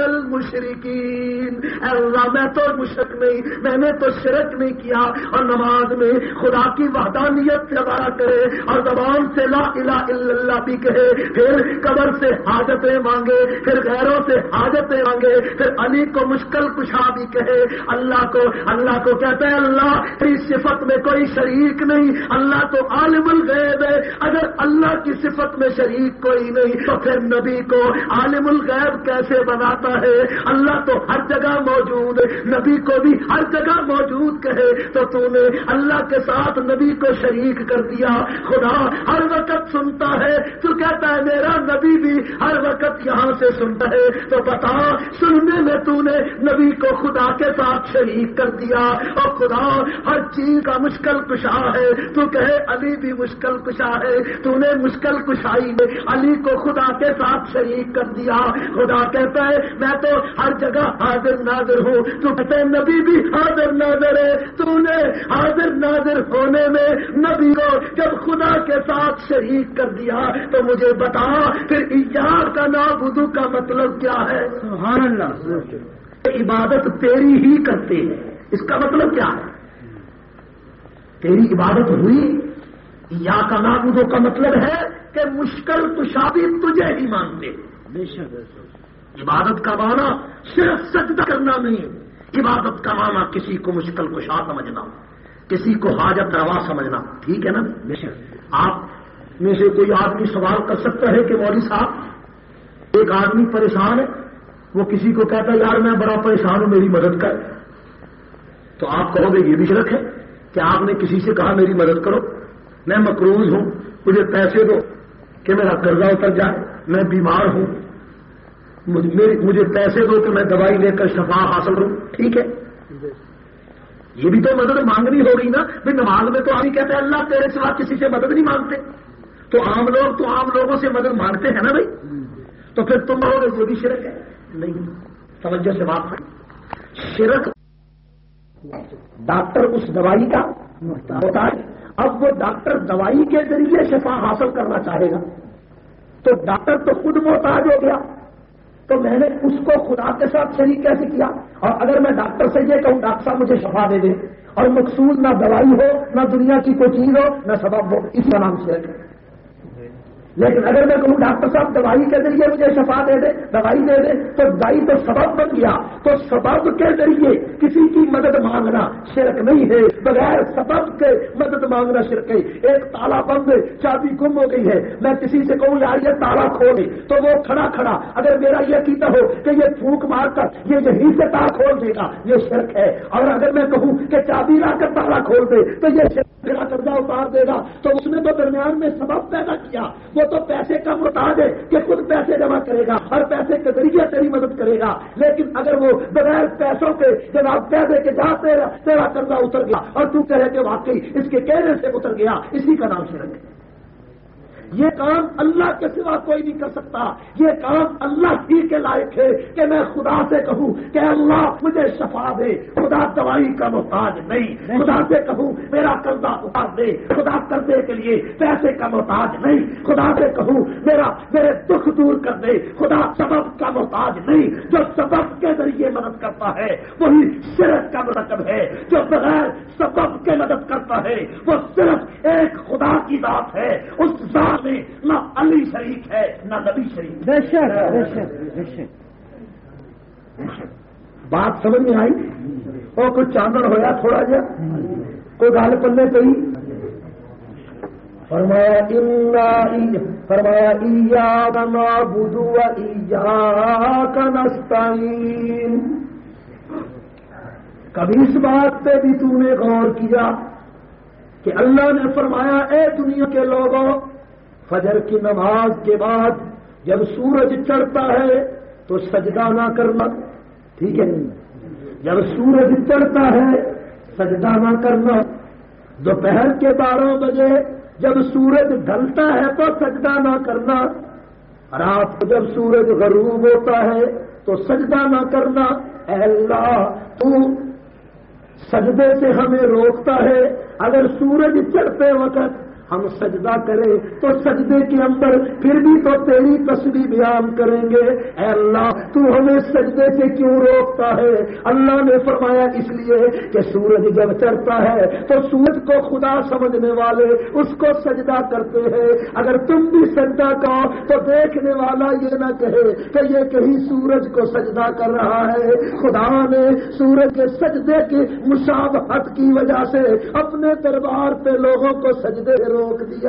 المشرکین، اے اللہ میں تو مشرک نہیں، میں نے تو شرک نہیں کیا۔ اور نماز میں خدا کی وحدانیت سے عبارہ کرے اور زبان سے لا الہ الا اللہ بھی کہے، پھر قبر سے حاجتیں مانگے، پھر غیروں سے حاجتیں مانگے، پھر علی کو مشکل کشا بھی کہے، اللہ کو اللہ کو کہتے ہیں اللہ تیری صفت میں کوئی شریک نہیں، اللہ تو عالم الغیب ہے، اگر اللہ کی صفت میں شریک کوئی نہیں تو پھر نبی کو عالم الغیب کیسے بناتا ہے؟ اللہ تو ہر جگہ موجود ہے، نبی کو بھی ہر جگہ موجود کہے تو تو نے اللہ کے ساتھ نبی کو شریک کر دیا۔ خدا ہر وقت سنتا ہے، تو کہتا ہے میرا نبی بھی ہر وقت یہاں سے سنتا ہے، تو بتا سننے میں تو نے نبی کو خدا کے ساتھ شریک کر دیا۔ اور خدا ہر چیز کا مشکل کشا ہے، تو کہے علی بھی مشکل کشا ہے، تو نے مشکل کشائی میں علی کو خدا کے ساتھ شریک کر دیا۔ خدا کہتا ہے میں تو ہر جگہ حاضر ناظر ہوں، تو کہتے ہیں نبی بھی حاضر ناظر ہے، تو نے حاضر ناظر ہونے میں نبی کو جب خدا کے ساتھ شریک کر دیا تو مجھے بتا پھر ایاک نعبد کا مطلب کیا ہے؟ سبحان اللہ۔ عبادت تیری ہی کرتے ہیں، اس کا مطلب کیا ہے؟ تیری عبادت ہوئی، ایاک نعبد کا مطلب ہے کہ مشکل کشا بھی تجھے ہی مانتے، بے شک عبادت کا معنی صرف سجدہ کرنا نہیں، عبادت کا معنی کسی کو مشکل کشا سمجھنا، کسی کو حاجت روا سمجھنا، ٹھیک ہے نا؟ بے شک آپ میں سے کوئی آدمی سوال کر سکتا ہے کہ مولوی صاحب ایک آدمی پریشان ہے، وہ کسی کو کہتا ہے یار میں بڑا پریشان ہوں میری مدد کر، تو آپ کہو گے یہ بھی شرک ہے کہ آپ نے کسی سے کہا میری مدد کرو، میں مقروض ہوں مجھے پیسے دو کہ میرا قرضہ اتر جائے، میں بیمار ہوں مجھے پیسے دو کہ میں دوائی لے کر شفا حاصل کروں، ٹھیک ہے؟ یہ بھی تو مدد مانگنی ہوگی نا، بھائی نماز میں تو آدمی کہتے ہیں اللہ تیرے سوا کسی سے مدد نہیں مانگتے، تو عام لوگ تو عام لوگوں سے مدد مانگتے ہیں نا بھائی، تو پھر تم کہو گے یہ بھی شرک ہے؟ نہیں، توجہ سے بات ہے، شرک ڈاکٹر اس دوائی کا ہوتا ہے، اب وہ ڈاکٹر دوائی کے ذریعے شفا حاصل کرنا چاہے گا تو ڈاکٹر تو خود محتاج ہو گیا، تو میں نے اس کو خدا کے ساتھ شریک کیسے کیا؟ اور اگر میں ڈاکٹر سے یہ کہوں ڈاکٹر صاحب مجھے شفا دے دے اور مقصود نہ دوائی ہو نہ دنیا کی کوئی چیز ہو نہ سبب ہو، اس کا نام شرک ہے۔ لیکن اگر میں کہوں ڈاکٹر صاحب دوائی کے ذریعے مجھے شفا دے دے دوائی دے دے تو دوائی تو سبب بن گیا، تو سبب کے ذریعے کسی کی مدد مانگنا شرک نہیں ہے، بغیر سبب کے مدد مانگنا شرک ہے۔ ایک تالا بند چابی گم ہو گئی ہے، میں کسی سے کہوں یار یہ تالا کھول دے تو وہ کھڑا کھڑا اگر میرا یہ عقیدہ ہو کہ یہ پھونک مار کر یہ یہیں سے تالا کھول دے گا یہ شرک ہے، اور اگر میں کہوں کہ چابی لا کر تالا کھول دے تو یہ شرک میرا قرضہ اتار دے گا، تو اس نے تو درمیان میں سبب پیدا کیا، وہ تو پیسے کا محتاج ہے کہ خود پیسے جمع کرے گا اور پیسے کے ذریعے تیری مدد کرے گا، لیکن اگر وہ بغیر پیسوں کے جناب کہہ دے کہ جا تیرا تیرا قرضہ اتر گیا اور تو کہے کہ واقعی اس کے کہنے سے اتر گیا، اسی کا نام شرک ہے۔ یہ کام اللہ کے سوا کوئی نہیں کر سکتا، یہ کام اللہ ہی کے لائق ہے کہ میں خدا سے کہوں کہ اللہ مجھے شفا دے، خدا دوائی کا محتاج نہیں، خدا سے کہوں میرا قرضہ اتار دے، خدا قرضے کے لیے پیسے کا محتاج نہیں، خدا سے کہوں میرا میرے دکھ دور کر دے، خدا سبب کا محتاج نہیں، جو سبب کے ذریعے مدد کرتا ہے وہی شرک کا مرکب ہے، جو بغیر سبب کے مدد کرتا ہے وہ صرف ایک خدا کی ذات ہے، اس ذات میں نہ علی شریک ہے نہ نبی شریک۔ بے شک بے شک بے شک بات سمجھ میں آئی؟ اور کچھ چاندن ہوا تھوڑا جا کوئی گال پلے پہ فرمایا انا فرمایا ایاک نعبد و ایاک نستعین۔ کبھی اس بات پہ بھی تو نے غور کیا کہ اللہ نے فرمایا اے دنیا کے لوگوں فجر کی نماز کے بعد جب سورج چڑھتا ہے تو سجدہ نہ کرنا، ٹھیک ہے؟ جب سورج چڑھتا ہے سجدہ نہ کرنا، دوپہر کے بارہ بجے جب سورج ڈھلتا ہے تو سجدہ نہ کرنا، رات کو جب سورج غروب ہوتا ہے تو سجدہ نہ کرنا۔ اے اللہ تو سجدے سے ہمیں روکتا ہے، اگر سورج چڑھتے وقت ہم سجدہ کریں تو سجدے کے اندر پھر بھی تو تیری تسبیح بیان کریں گے، اے اللہ تو ہمیں سجدے سے کیوں روکتا ہے؟ اللہ نے فرمایا اس لیے کہ سورج جب چڑھتا ہے تو سورج کو خدا سمجھنے والے اس کو سجدہ کرتے ہیں، اگر تم بھی سجدہ کرو تو دیکھنے والا یہ نہ کہے کہ یہ کہیں سورج کو سجدہ کر رہا ہے۔ خدا نے سورج کے سجدے کی مشابہت کی وجہ سے اپنے دربار پہ لوگوں کو سجدے روک دیا،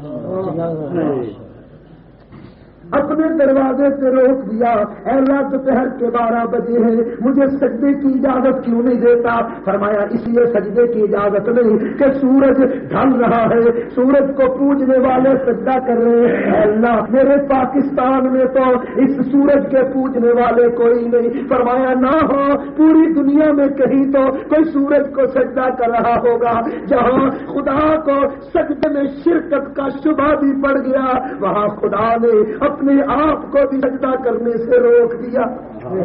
اپنے دروازے سے روک دیا۔ اے اللہ دوپہر کے بارہ بجے ہیں مجھے سجدے کی اجازت کیوں نہیں دیتا؟ فرمایا اس لیے سجدے کی اجازت نہیں کہ سورج ڈھل رہا ہے، سورج کو پوجنے والے سجدہ کر رہے ہیں۔ اے اللہ میرے پاکستان میں تو اس سورج کے پوجنے والے کوئی نہیں، فرمایا نہ ہو پوری دنیا میں کہیں تو کوئی سورج کو سجدہ کر رہا ہوگا، جہاں خدا کو سجدے میں شرکت کا شبہ بھی پڑ گیا وہاں خدا نے اپنے آپ کو بھی سجدہ کرنے سے روک دیا۔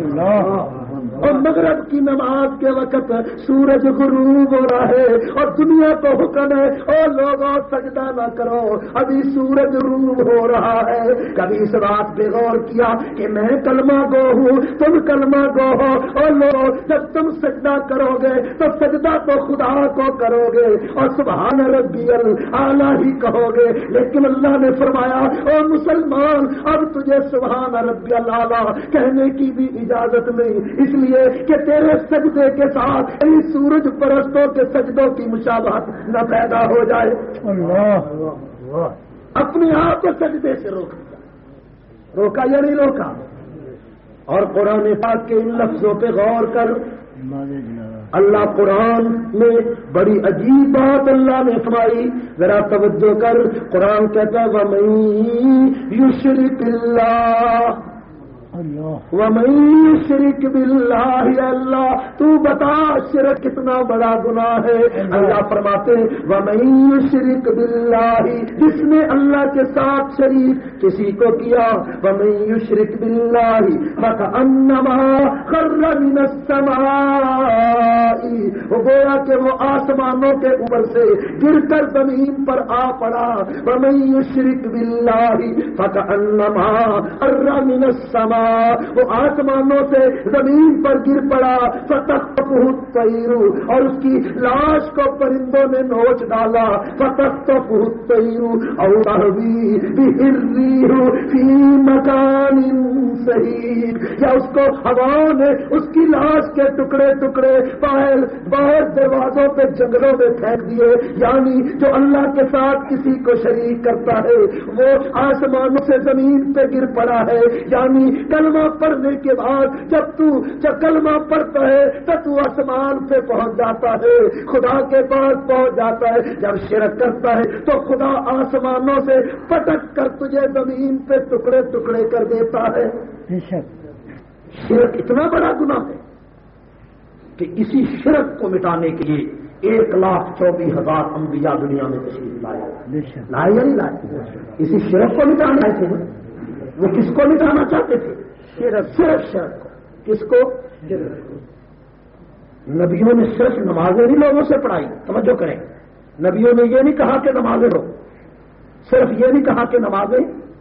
اور مغرب کی نماز کے وقت سورج غروب ہو رہا ہے اور دنیا دنیا کو حکم ہے او لوگوں سجدہ نہ کرو، ابھی سورج غروب ہو رہا ہے۔ کبھی اس بات پہ غور کیا کہ میں کلمہ گو ہوں، تم کلمہ گو ہو، اور لوگ جب تم سجدہ کرو گے تو سجدہ تو خدا کو کرو گے اور سبحان ربی الاعلیٰ ہی کہو گے، لیکن اللہ نے فرمایا او مسلمان اب تجھے سبحان ربی الاعلیٰ کہنے کی بھی اجازت نہیں، اس لیے کہ تیرے سجدے کے ساتھ اس سورج پرستوں کے سجدوں کی مشابہت نہ پیدا ہو جائے۔ اللہ اپنے آپ کو سجدے سے روک دیا، روکا یا نہیں روکا؟ اور قرآن پاک کے ان لفظوں پہ غور کر، اللہ قرآن میں بڑی عجیب بات اللہ نے فرمائی، ذرا توجہ کر۔ قرآن کہتا ہے وَمَن یُشْرِکْ بِاللَّهِ وَمَن یُشْرِکْ بِاللَّهِ، اللہ تو بتا شرک کتنا بڑا گناہ ہے۔ اللہ فرماتے ہیں وَمَن یُشْرِکْ بِاللَّهِ، جس نے اللہ کے ساتھ شریک کسی کو کیا، وَمَن یُشْرِکْ بِاللَّهِ فَكَأَنَّمَا خَرَّ مِنَ السَّمَاءِ، وہ گویا کہ وہ آسمانوں کے اوپر سے گر کر زمین پر آ پڑا۔ وَمَن یُشْرِکْ بِاللَّهِ فَكَأَنَّمَا خَرَّ مِنَ السَّمَاءِ، وہ آسمانوں سے زمین پر گر پڑا، فَتَخْطَفُهُ الطَّيْرُ، اور اس کی لاش کو پرندوں نے نوچ ڈالا، فَتَخْطَفُهُ الطَّيْرُ أَوْ تَهْوِي بِهِ الرِّيحُ فِي مَكَانٍ صَحِيحٍ، یا اس کو ہوا نے اس کی لاش کے ٹکڑے ٹکڑے باہر باہر دروازوں پہ جنگلوں میں پھینک دیے۔ یعنی جو اللہ کے ساتھ کسی کو شریک کرتا ہے وہ آسمانوں سے زمین پہ گر پڑا ہے۔ یعنی کلمہ پڑھنے کے بعد جب تو جب کلمہ پڑھتا ہے تو تو آسمان پہ پہنچ جاتا ہے، خدا کے پاس پہنچ جاتا ہے۔ جب شرک کرتا ہے تو خدا آسمانوں سے پٹک کر تجھے زمین پہ ٹکڑے ٹکڑے کر دیتا ہے۔ شرک اتنا بڑا گناہ ہے کہ اسی شرک کو مٹانے کے لیے ایک لاکھ چوبیس ہزار انبیاء دنیا میں تشریف لائے لائے یا نہیں لائے؟ اسی شرک کو مٹانا ہے تھے۔ وہ کس کو مٹانا چاہتے تھے؟ صرف صرف شرک کو۔ کس کو؟ نبیوں نے صرف نمازیں نہیں لوگوں سے پڑھائی، توجہ کریں، نبیوں نے یہ نہیں کہا کہ نمازیں لو، صرف یہ نہیں کہا کہ نمازیں،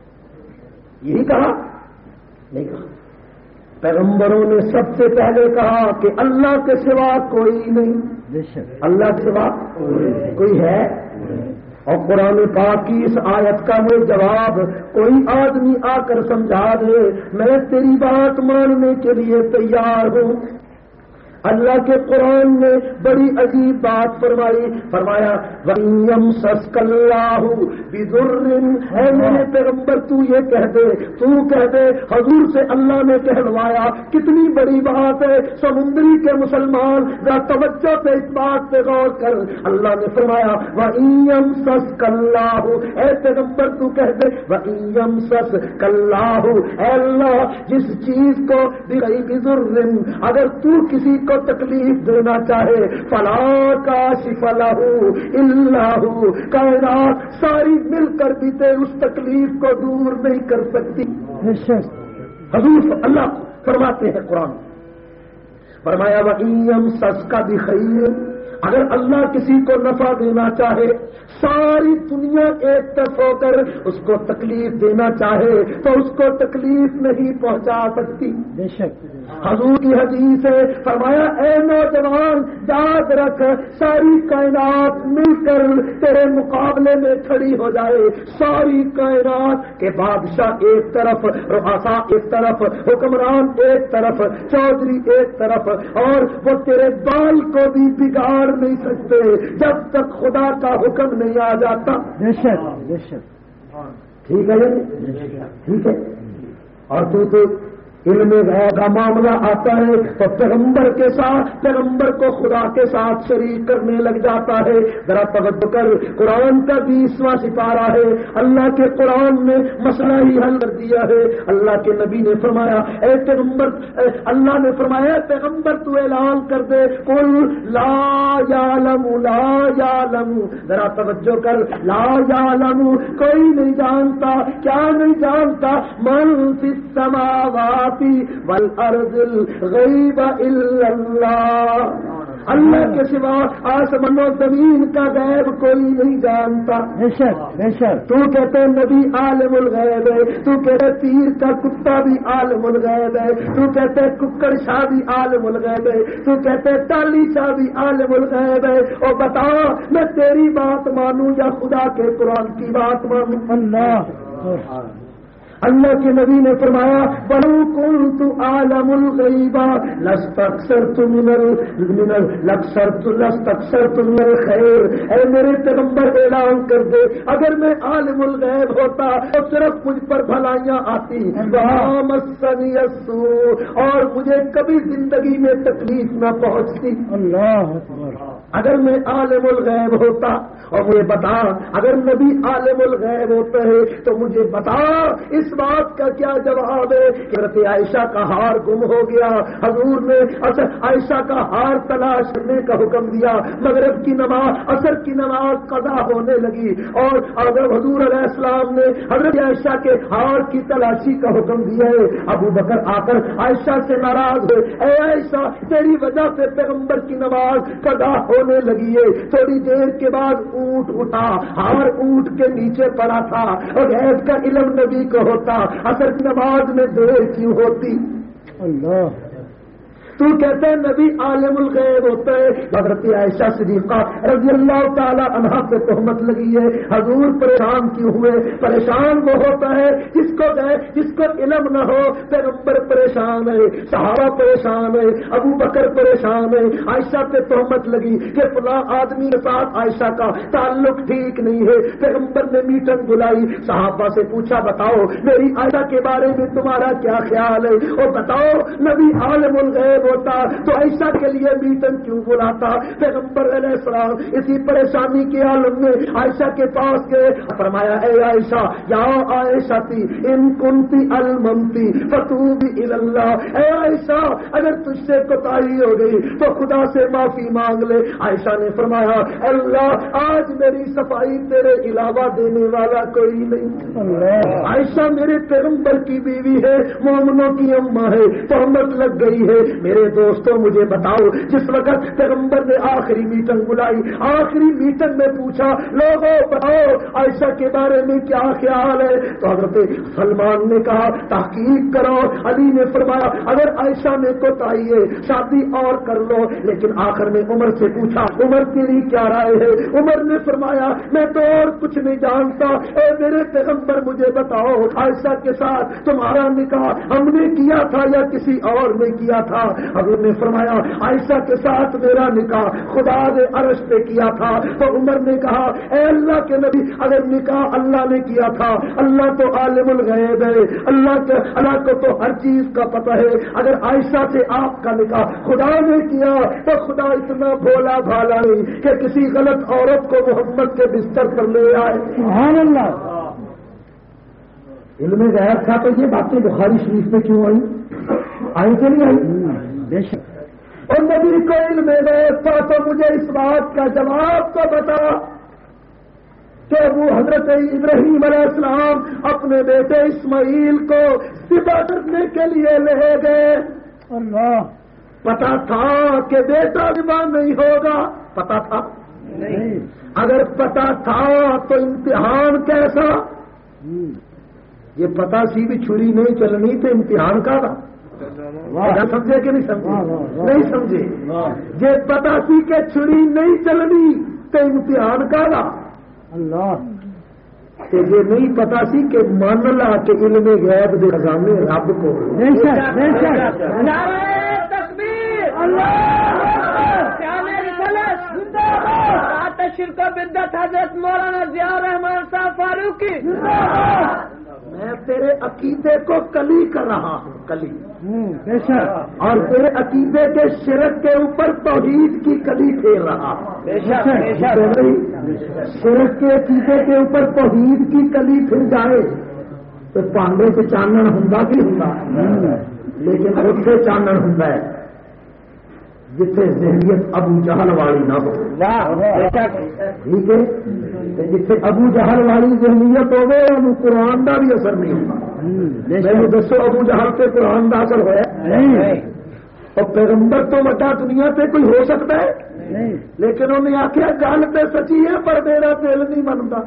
یہی کہا نہیں کہا۔ پیغمبروں نے سب سے پہلے کہا کہ اللہ کے سوا کوئی نہیں، اللہ کے سوا کوئی ہے۔ اور قرآن پاک کی اس آیت کا وہ جواب کوئی آدمی آ کر سمجھا دے، میں تیری بات ماننے کے لیے تیار ہوں۔ اللہ کے قرآن نے بڑی عجیب بات فرمائی، فرمایا وَإِن يَمْسَسْكَ اللَّهُ بِضُرٍّ، اے میرے پیغمبر تو یہ کہہ دے، تو کہہ دے، حضور سے اللہ نے کہلوایا، کتنی بڑی بات ہے۔ سمندری کے مسلمان ذرا توجہ سے اس بات پہ غور کر، اللہ نے فرمایا وَإِن يَمْسَسْكَ اللَّهُ، اے پیغمبر تو کہہ دے وَإِن يَمْسَسْكَ اللَّهُ، اے اللہ جس چیز کو بِضُرٍّ، اگر تو کسی کو تکلیف دینا چاہے، فلا کاشف لہ الا ہو، کائنات ساری مل کر بھی تے اس تکلیف کو دور نہیں کر سکتی۔ حضور اللہ فرماتے ہیں قرآن، فرمایا وَإِن يَمْسَسْكَ بِخَيْرٍ، اگر اللہ کسی کو نفع دینا چاہے، ساری دنیا ایک طرف ہو کر اس کو تکلیف دینا چاہے تو اس کو تکلیف نہیں پہنچا سکتی۔ بے شک حضور کی حدیث ہے، فرمایا اے نوجوان یاد رکھ، ساری کائنات مل کر تیرے مقابلے میں کھڑی ہو جائے، ساری کائنات کے بادشاہ ایک طرف، رؤساء ایک طرف، حکمران ایک طرف، چودھری ایک طرف، اور وہ تیرے بال کو بھی بگاڑ نہیں سکتے جب تک خدا کا حکم نہیں آ جاتا۔ بے شک بے شک ٹھیک ہے ٹھیک ہے۔ اور تو تو علم غیب کا معاملہ آتا ہے تو پیغمبر کے ساتھ پیغمبر کو خدا کے ساتھ شریک کرنے لگ جاتا ہے۔ ذرا توجہ کر، قرآن کا بیسواں سپارہ ہے، اللہ کے قرآن نے مسئلہ ہی حل کر دیا ہے۔ اللہ کے نبی نے فرمایا اے پیغمبر، اے اللہ نے فرمایا پیغمبر تو اعلان کر دے، قل لا یعلم لا یعلم، ذرا توجہ کر، لا یعلم کوئی نہیں جانتا، کیا نہیں جانتا، من فی السماوات والارض الغیب الا اللہ، اللہ کے سوا آسمان و زمین کا غیب کوئی نہیں جانتا. بے شک بے شک. تو کہتے نبی عالم الغیب ہے, تو کہتے تیر کا کتا بھی عالم الغیب ہے, تو کہتے ککڑ شاہ بھی عالم الغیب ہے, تو کہتے ٹالی شاہ بھی عالم الغیب ہے. اور بتا میں تیری بات مانوں یا خدا کے قرآن کی بات مانوں؟ اللہ اللہ کے نبی نے فرمایا وَلَوْ كُنْتُ أَعْلَمُ الْغَيْبَ لَاسْتَكْثَرْتُ مِنَ لَاسْتَكْثَرْتُ مِنَ الْخَيْرِ. اے میرے پیغمبر اعلان کر دے اگر میں عالم الغیب ہوتا تو صرف مجھ پر بھلائیاں آتی وَمَا مَسَّنِيَ السُّوءُ اور مجھے کبھی زندگی میں تکلیف نہ پہنچتی. اللہ اکبر. اگر میں عالم الغیب ہوتا اور مجھے بتا اگر نبی عالم الغیب ہوتا ہے تو مجھے بتا اس بات کا کیا جواب ہے کہ حضرت عائشہ کا ہار گم ہو گیا. حضور نے عائشہ کا ہار تلاش کرنے کا حکم دیا. مغرب کی نماز عصر کی نماز قضا ہونے لگی اور اگر حضور علیہ السلام نے حضرت عائشہ کے ہار کی تلاشی کا حکم دیا ہے. ابو بکر آ کر عائشہ سے ناراض ہوئے. اے عائشہ تیری وجہ سے پیغمبر کی نماز قضا ہونے لگی ہے. تھوڑی دیر کے بعد اونٹ اٹھا, ہار اونٹ کے نیچے پڑا تھا اور غیب کا علم نبی کو ہوتا. عصر کی نماز میں دیر کیوں ہوتی؟ اللہ تو کہتے ہیں نبی عالم الغیب ہوتا ہے. حضرت عائشہ صدیقہ رضی اللہ تعالی عنہا پہ تہمت لگی ہے. حضور پریشان کیوں ہوئے؟ پریشان وہ ہوتا ہے جس کو جس کو علم نہ ہو. پیغمبر پریشان ہے, صحابہ پریشان ہے, ابو بکر پریشان ہے. عائشہ پہ تہمت لگی کہ فلاں آدمی کے ساتھ عائشہ کا تعلق ٹھیک نہیں ہے. پیغمبر نے میٹنگ بلائی, صحابہ سے پوچھا بتاؤ میری عائشہ کے بارے میں تمہارا کیا خیال ہے, اور بتاؤ نبی عالم الغیب ہوتا تو عائشہ کے لیے میٹنگ کیوں بلاتا؟ پیغمبر علیہ السلام اسی پریشانی کے عالم میں عائشہ کے پاس گئے. فرمایا اے عائشہ یا عائشہ تی ان کنتی الممتی فتوبی الی اللہ. اے عائشہ اگر تجھ سے کوتاہی ہو گئی تو خدا سے معافی مانگ لے. عائشہ نے فرمایا اللہ آج میری صفائی تیرے علاوہ دینے والا کوئی نہیں. عائشہ میرے پیغمبر کی بیوی ہے, مومنوں کی اماں ہے, تہمت لگ گئی ہے. میرے دوستوں مجھے بتاؤ جس وقت پیغمبر نے آخری میٹنگ بلائی, آخری میٹنگ میں پوچھا لوگوں بتاؤ عائشہ کے بارے میں کیا خیال ہے, تو حضرت سلمان نے کہا تحقیق کرو. علی نے فرمایا اگر عائشہ میں کوتاہی ہے شادی اور کر لو. لیکن آخر میں عمر سے پوچھا عمر تیری کیا رائے ہے؟ عمر نے فرمایا میں تو اور کچھ نہیں جانتا, اے میرے پیغمبر مجھے بتاؤ عائشہ کے ساتھ تمہارا نکاح ہم نے کیا تھا یا کسی اور نے کیا تھا؟ حضور نے فرمایا عائشہ کے ساتھ میرا نکاح خدا نے عرش پہ کیا تھا. تو عمر نے کہا اے اللہ کے نبی اگر نکاح اللہ نے کیا تھا, اللہ تو عالم الغیب ہے, اللہ کے اللہ کو تو ہر چیز کا پتہ ہے. اگر عائشہ سے آپ کا نکاح خدا نے کیا تو خدا اتنا بھولا بھالا نہیں کہ کسی غلط عورت کو محمد کے بستر پر لے آئے. سبحان اللہ. علم غیب تھا تو یہ باتیں بخاری شریف میں کیوں آئی؟ آئی کہ نہیں آئی؟ بے شک. اور نبی کو علم غیب تھا تو مجھے اس بات کا جواب تو بتا کہ وہ حضرت ابراہیم علیہ السلام اپنے بیٹے اسماعیل کو ذبح کرنے کے لیے لے گئے. اللہ پتا تھا کہ بیٹا ذبح نہیں ہوگا؟ پتا تھا نہیں. اگر پتا تھا تو امتحان کیسا؟ یہ پتا سی بھی چھری نہیں چلنی تو امتحان کا تھا. سمجھے کہ نہیں سمجھے؟ نہیں سمجھے. یہ پتا سی کہ چھری نہیں چلنی تو امتحان کا تھا. اللہ کہ یہ نہیں پتا سی کہ مان لا کہ علم غیب دے خزانے رب کو. شرک و بدعت حضرت مولانا ضیاء الرحمان صاحب فاروقی. میں تیرے عقیدے کو کلی کر رہا ہوں, کلی. بے شک. اور تیرے عقیدے کے شرک کے اوپر توحید کی کلی پھیر رہا ہوں. بے شک بے شک. شرک کے عقیدے کے اوپر توحید کی کلی پھر جائے تو پانڈے سے چانن ہوں کہ ہوں, لیکن اس سے چانن ہوں جسے ذہنیت ابو جہل والی نہ ہو. ٹھیک ہے, جسے ابو جہل والی ذہنیت ہو گئے انہوں قرآن کا بھی اثر نہیں ہوگا. میں دسو ابو جہل سے قرآن کا اثر ہوا؟ اور پیغمبر تو وڈا دنیا سے کوئی ہو سکتا ہے نہیں لیکن انہیں آخیا گل تو سچی ہے پر میرا دل نہیں منتا.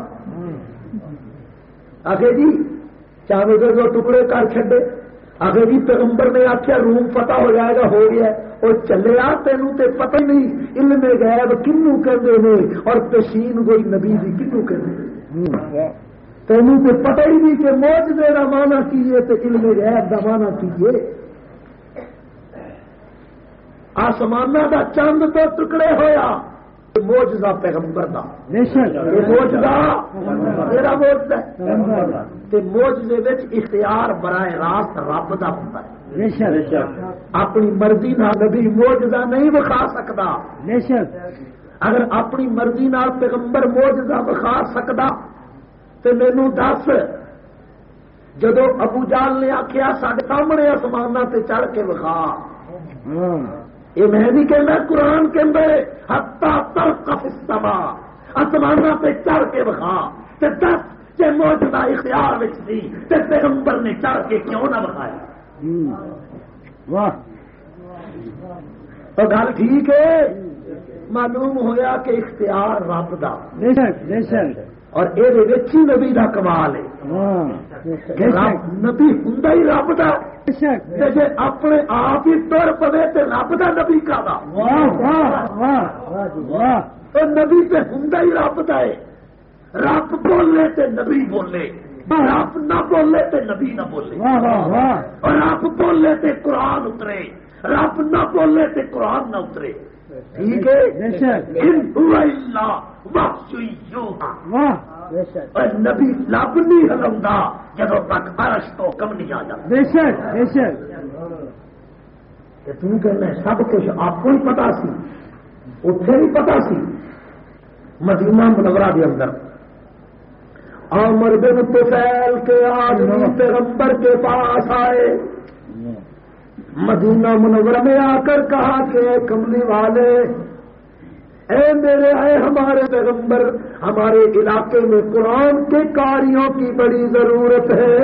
آخر جی چاوے کے جو ٹکڑے کر چھڈے. آخر جی پیغمبر نے آخیا روم فتح ہو جائے گا, ہو گیا اور چلے آ تینوں تے پتہ ہی نہیں علم غیب کنوں کہتے ہیں اور پیشین کوئی نبی بھی کنوں کہتے ہیں. تینوں تے پتہ ہی نہیں کہ معجزے کا معنی کیے تے علم غیب کا معنی کیے. آسمان کا چند تو ٹکڑے ہویا موجزہ پیغمبر دا موجزہ میرا موجزہ تے موجزے وچ اختیار براہ راست رب دا ہوندا ہے. اپنی مرضی نال نبی موجزہ نہیں وکھا سکدا. اگر اپنی مرضی نال پیغمبر موجزہ وکھا سکدا تے مینوں دس جدو ابو جہل نے آخیا ساڈے سامنے آسماناں تے چڑھ کے وکھا. یہ میں نہیں کہنا قرآن کے اندر حتی ترقف السماء آسماناں پہ چڑھ کے وکھا تے دس جے موجودہ اختیار وچ سی تے پیغمبر نے چڑھ کے کیوں نہ وکھایا. واہ تو گل ٹھیک ہے. معلوم ہویا کہ اختیار رب دا اور یہ نبی دا کمال ہے کہ نبی ہوں ہی رب دا جی اپنے آپ ہی تر پوے تو رب دا نبی کا نبی تے ہوں ہی رب دا ہے. رب بولے تے نبی بولے, رب نہ بولے تے نبی نہ بولے, اور رب بولے تے قرآن اترے, رب نہ بولے تے قرآن نہ اترے. ٹھیک ہے اور نبی لب نہیں ہلا جب تک عرش تو کم نہیں آ جاتا. تم کہنا سب کچھ آپ کو ہی پتا سی, اتنے بھی پتا سی. مدینہ منورہ کے اندر عامر بن طفیل کے آدمی پیغمبر کے پاس آئے, مدینہ منورہ میں آ کر کہا کہ کملی والے اے میرے اے ہمارے پیغمبر, ہمارے علاقے میں قرآن کے قاریوں کی بڑی ضرورت ہے,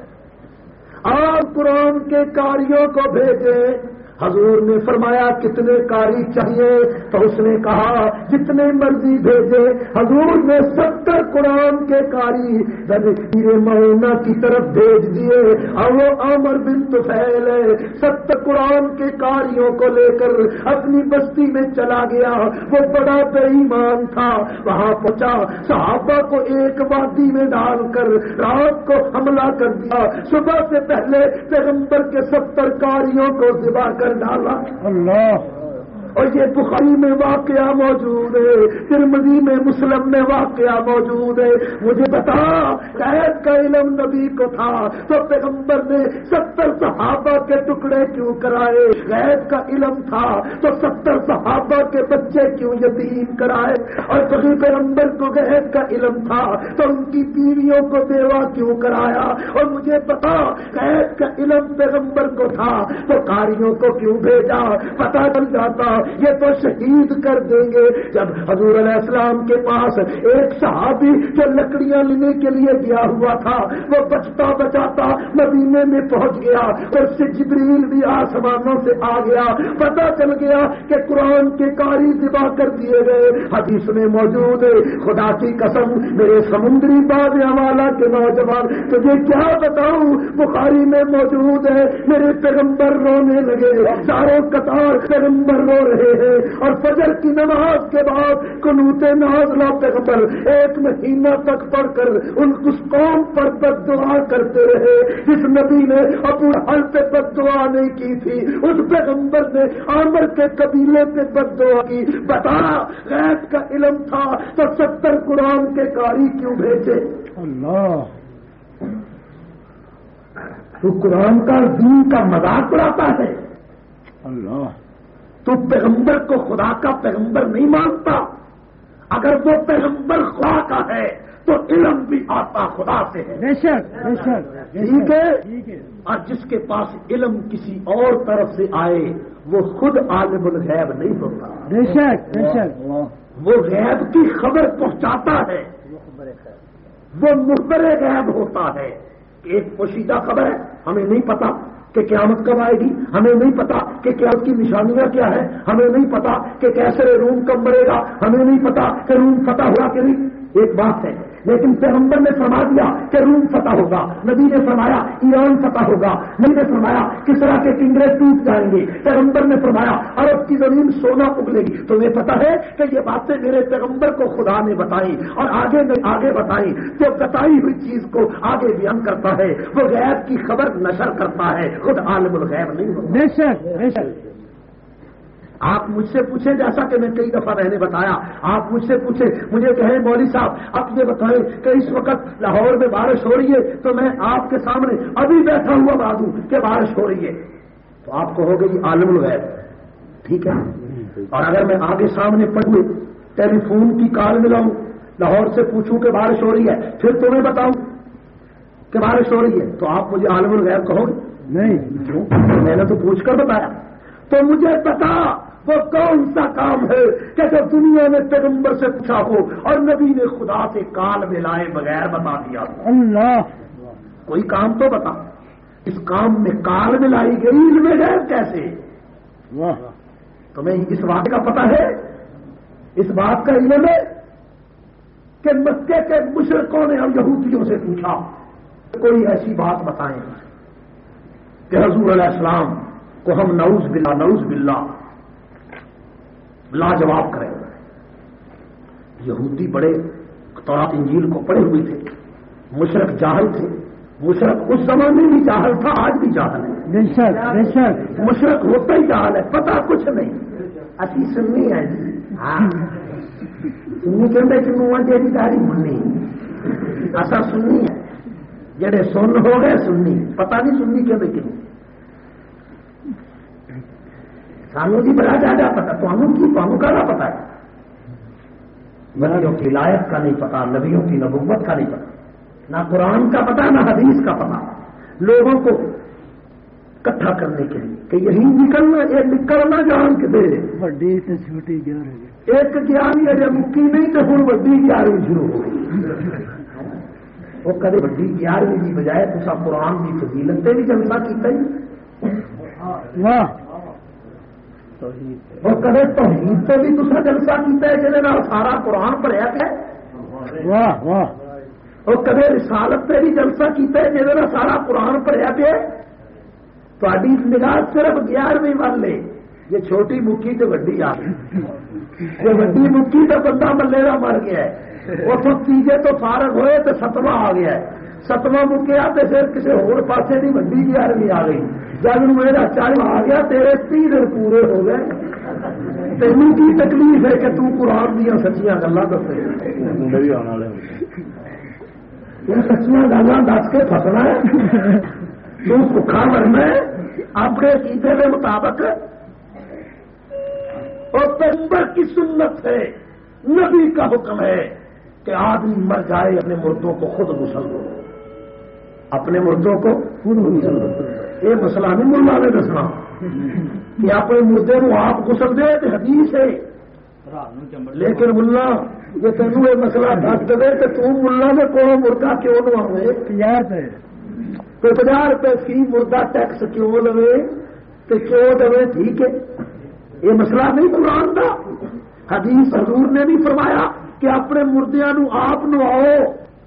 آپ قرآن کے قاریوں کو بھیجیں. حضور نے فرمایا کتنے قاری چاہیے؟ تو اس نے کہا جتنے مرضی بھیجے. حضور نے ستر قرآن کے قاری پیر معینہ کی طرف بھیج دیے اور وہ عامر بن طفیل ستر قرآن کے قاریوں کو لے کر اپنی بستی میں چلا گیا. وہ بڑا بے ایمان تھا, وہاں پہنچا, صحابہ کو ایک وادی میں ڈال کر رات کو حملہ کر دیا. صبح سے پہلے پیغمبر کے ستر قاریوں کو ذبح کر ڈالا. اللہ اور یہ بخاری میں واقعہ موجود ہے, ترمذی میں, مسلم میں واقعہ موجود ہے. مجھے بتا غیب کا علم نبی کو تھا تو پیغمبر نے ستر صحابہ کے ٹکڑے کیوں کرائے؟ غیب کا علم تھا تو ستر صحابہ کے بچے کیوں یتیم کرائے؟ اور کبھی پیغمبر کو غیب کا علم تھا تو ان کی بیویوں کو بیوہ کیوں کرایا؟ اور مجھے بتا غیب کا علم پیغمبر کو تھا تو قاریوں کو کیوں بھیجا؟ پتہ چل جاتا یہ تو شہید کر دیں گے. جب حضور علیہ السلام کے پاس ایک صحابی جو لکڑیاں لینے کے لیے گیا ہوا تھا وہ بچتا بچاتا مدینے میں پہنچ گیا اور اس سے جبریل بھی آسمانوں سے آ گیا. پتہ چل گیا کہ قرآن کے قاری ذبح کر دیے گئے. حدیث میں موجود ہے, خدا کی قسم میرے سمندری بازیاں والا کے نوجوان تجھے کیا بتاؤں, بخاری میں موجود ہے میرے پیغمبر رونے لگے, چاروں قطار پیغمبر رو رہے ہیں اور فجر کی نماز کے بعد قنوت نازلہ پیغمبر ایک مہینہ تک پڑھ کر ان اس قوم پر بد دعا کرتے رہے جس نبی نے ابو جہل پہ بد دعا نہیں کی تھی. اس پیغمبر نے عامر کے قبیلے پہ بد دعا کی. بتا غیب کا علم تھا تو ستر قرآن کے قاری کیوں بھیجے؟ اللہ تو قرآن کا دین کا مذاق اڑاتا ہے. اللہ تو پیغمبر کو خدا کا پیغمبر نہیں مانتا. اگر وہ پیغمبر خدا کا ہے تو علم بھی آتا خدا سے ہے. بے شک بے شک ٹھیک ہے. اور جس کے پاس علم کسی اور طرف سے آئے وہ خود عالم الغیب نہیں ہوتا. بے شک بے شک وہ غیب کی خبر پہنچاتا ہے, وہ مخبر غیب ہوتا ہے. ایک پوشیدہ خبر ہے ہمیں نہیں پتا کہ قیامت کب آئے گی، ہمیں نہیں پتا کہ قیامت کی نشانیاں کیا ہے، ہمیں نہیں پتا کہ کیسے روم کب مرے گا، ہمیں نہیں پتا کہ روم فتح ہوا کہ نہیں. ایک بات ہے، لیکن پیغمبر نے فرما دیا کہ روم فتح ہوگا، نبی نے فرمایا ایران فتح ہوگا، نبی نے فرمایا کس طرح کے کنگرے ٹوٹ جائیں گے، پیغمبر نے فرمایا عرب کی زمین سونا اگلے گی. تمہیں پتا ہے کہ یہ باتیں میرے پیغمبر کو خدا نے بتائی اور آگے نے آگے بتائی. جو بتائی ہوئی چیز کو آگے بیان کرتا ہے وہ غیب کی خبر نشر کرتا ہے، خود عالم الغیب نہیں ہوتا. بے شک بے شک. آپ مجھ سے پوچھیں، جیسا کہ میں کئی دفعہ میں نے بتایا، آپ مجھ سے پوچھیں، مجھے کہیں مولوی صاحب اب یہ بتائیں کہ اس وقت لاہور میں بارش ہو رہی ہے، تو میں آپ کے سامنے ابھی بیٹھا ہوا بتا دوں کہ بارش ہو رہی ہے، تو آپ کہو گے یہ عالم الغیب. ٹھیک ہے. اور اگر میں آگے سامنے پڑھوں، ٹیلی فون کی کال ملاؤں، لاہور سے پوچھوں کہ بارش ہو رہی ہے، پھر تمہیں بتاؤں کہ بارش ہو رہی ہے، تو آپ مجھے عالم الغیب کہو گے؟ نہیں، میں نے تو پوچھ کر بتایا. تو مجھے بتا وہ کون سا کام ہے کہ جو دنیا نے پیغمبر سے پوچھا ہو اور نبی نے خدا سے کال ملائے بغیر بتا دیا. اللہ، کوئی کام تو بتا. اس کام میں کال ملائی گئی، علم غیب کیسے؟ واہ. تمہیں اس بات کا پتہ ہے، اس بات کا علم ہے کہ مکے کے مشرکوں نے اور یہودیوں سے پوچھا کوئی ایسی بات بتائیں کہ حضور علیہ السلام کو ہم نعوذ باللہ نعوذ باللہ لاجواب کریں. یہودی بڑے تورات انجیل کو پڑھے ہوئے تھے، مشرک جاہل تھے. مشرک اس زمانے بھی جاہل تھا، آج بھی جاہل ہے. بے شک بے شک. مشرک ہوتا ہی جاہل ہے، پتا کچھ نہیں. اسی سننی ہے ہاں سننی کہتے کہ منہ تیری داری مننی، ایسا سننی ہے جڑے سن ہو گئے سننی، پتا نہیں سننی کہتے کیوں. سانو جی بڑا زیادہ پتا، تمہوں کی تمہوں کا پتا ہے. نبیوں کی ولایت کا نہیں پتا، نبیوں کی نبوت کا نہیں پتا، نہ قرآن کا پتا نہ حدیث کا پتا. لوگوں کو اکٹھا کرنے کے لیے کہ یہی نکلنا، یہ نکلنا جان کے دے بڑی تو چھوٹی گیارہ، ایک گیارہویں اجے مکی نہیں تو ہوں وڈی گیارہویں شروع ہو گئی. وہ کدے وڈی گیارہویں کی بجائے تصا قرآن کی فضیلت سے بھی جلسہ کیتا ہی. واہ. اور کدے توحید سے بھی دوسرا جلسہ کیتا ہے جہاں سارا قرآن پڑھیا پہ. واہ واہ. اور کدے رسالت سے بھی جلسہ کیتا ہے جہاں سارا قرآن پڑھیا پہ. تھوڑی نگاہ صرف گیارہویں ول لے، یہ چھوٹی مکی تو وڈی آ گئی. یہ وڈی مکی تو بندہ ملے کا مر گیا ہے، اتوں تیجے تو فارغ ہوئے تو ستواں آ گیا ہے. ستواں مکیا تو پھر کسی ہور پاسے کی وڈی گیارہویں آ گئی. جب میرا چل آ گیا تیرے تی دن پورے ہو گئے. تینوں کی تکلیف ہے کہ تو قرآن دیا سچیاں گلا دسے، سچیاں گلا دس کے فسنا ہے، تو سکھا مرنا ہے اپنے عقیدے کے مطابق. اور پیغمبر کی سنت ہے، نبی کا حکم ہے کہ آدمی مر جائے اپنے مردوں کو خود غسل دو، اپنے مردوں کو خود غسل دو. یہ مسئلہ نہیں ملا نے دسنا کہ اپنے مردے کو آپ غسل دے تو حدیث ہے. لیکن ملا یہ تینوں یہ مسئلہ دس دے کہ تم ملا نے کو مردہ کیوں نہ آئے، تو پچاس روپے فی مردہ ٹیکس کیوں لوے تو کیوں دے. ٹھیک ہے، یہ مسئلہ نہیں قرآن کا. حدیث حضور نے بھی فرمایا کہ اپنے مردیاں نو آپ نو آؤ.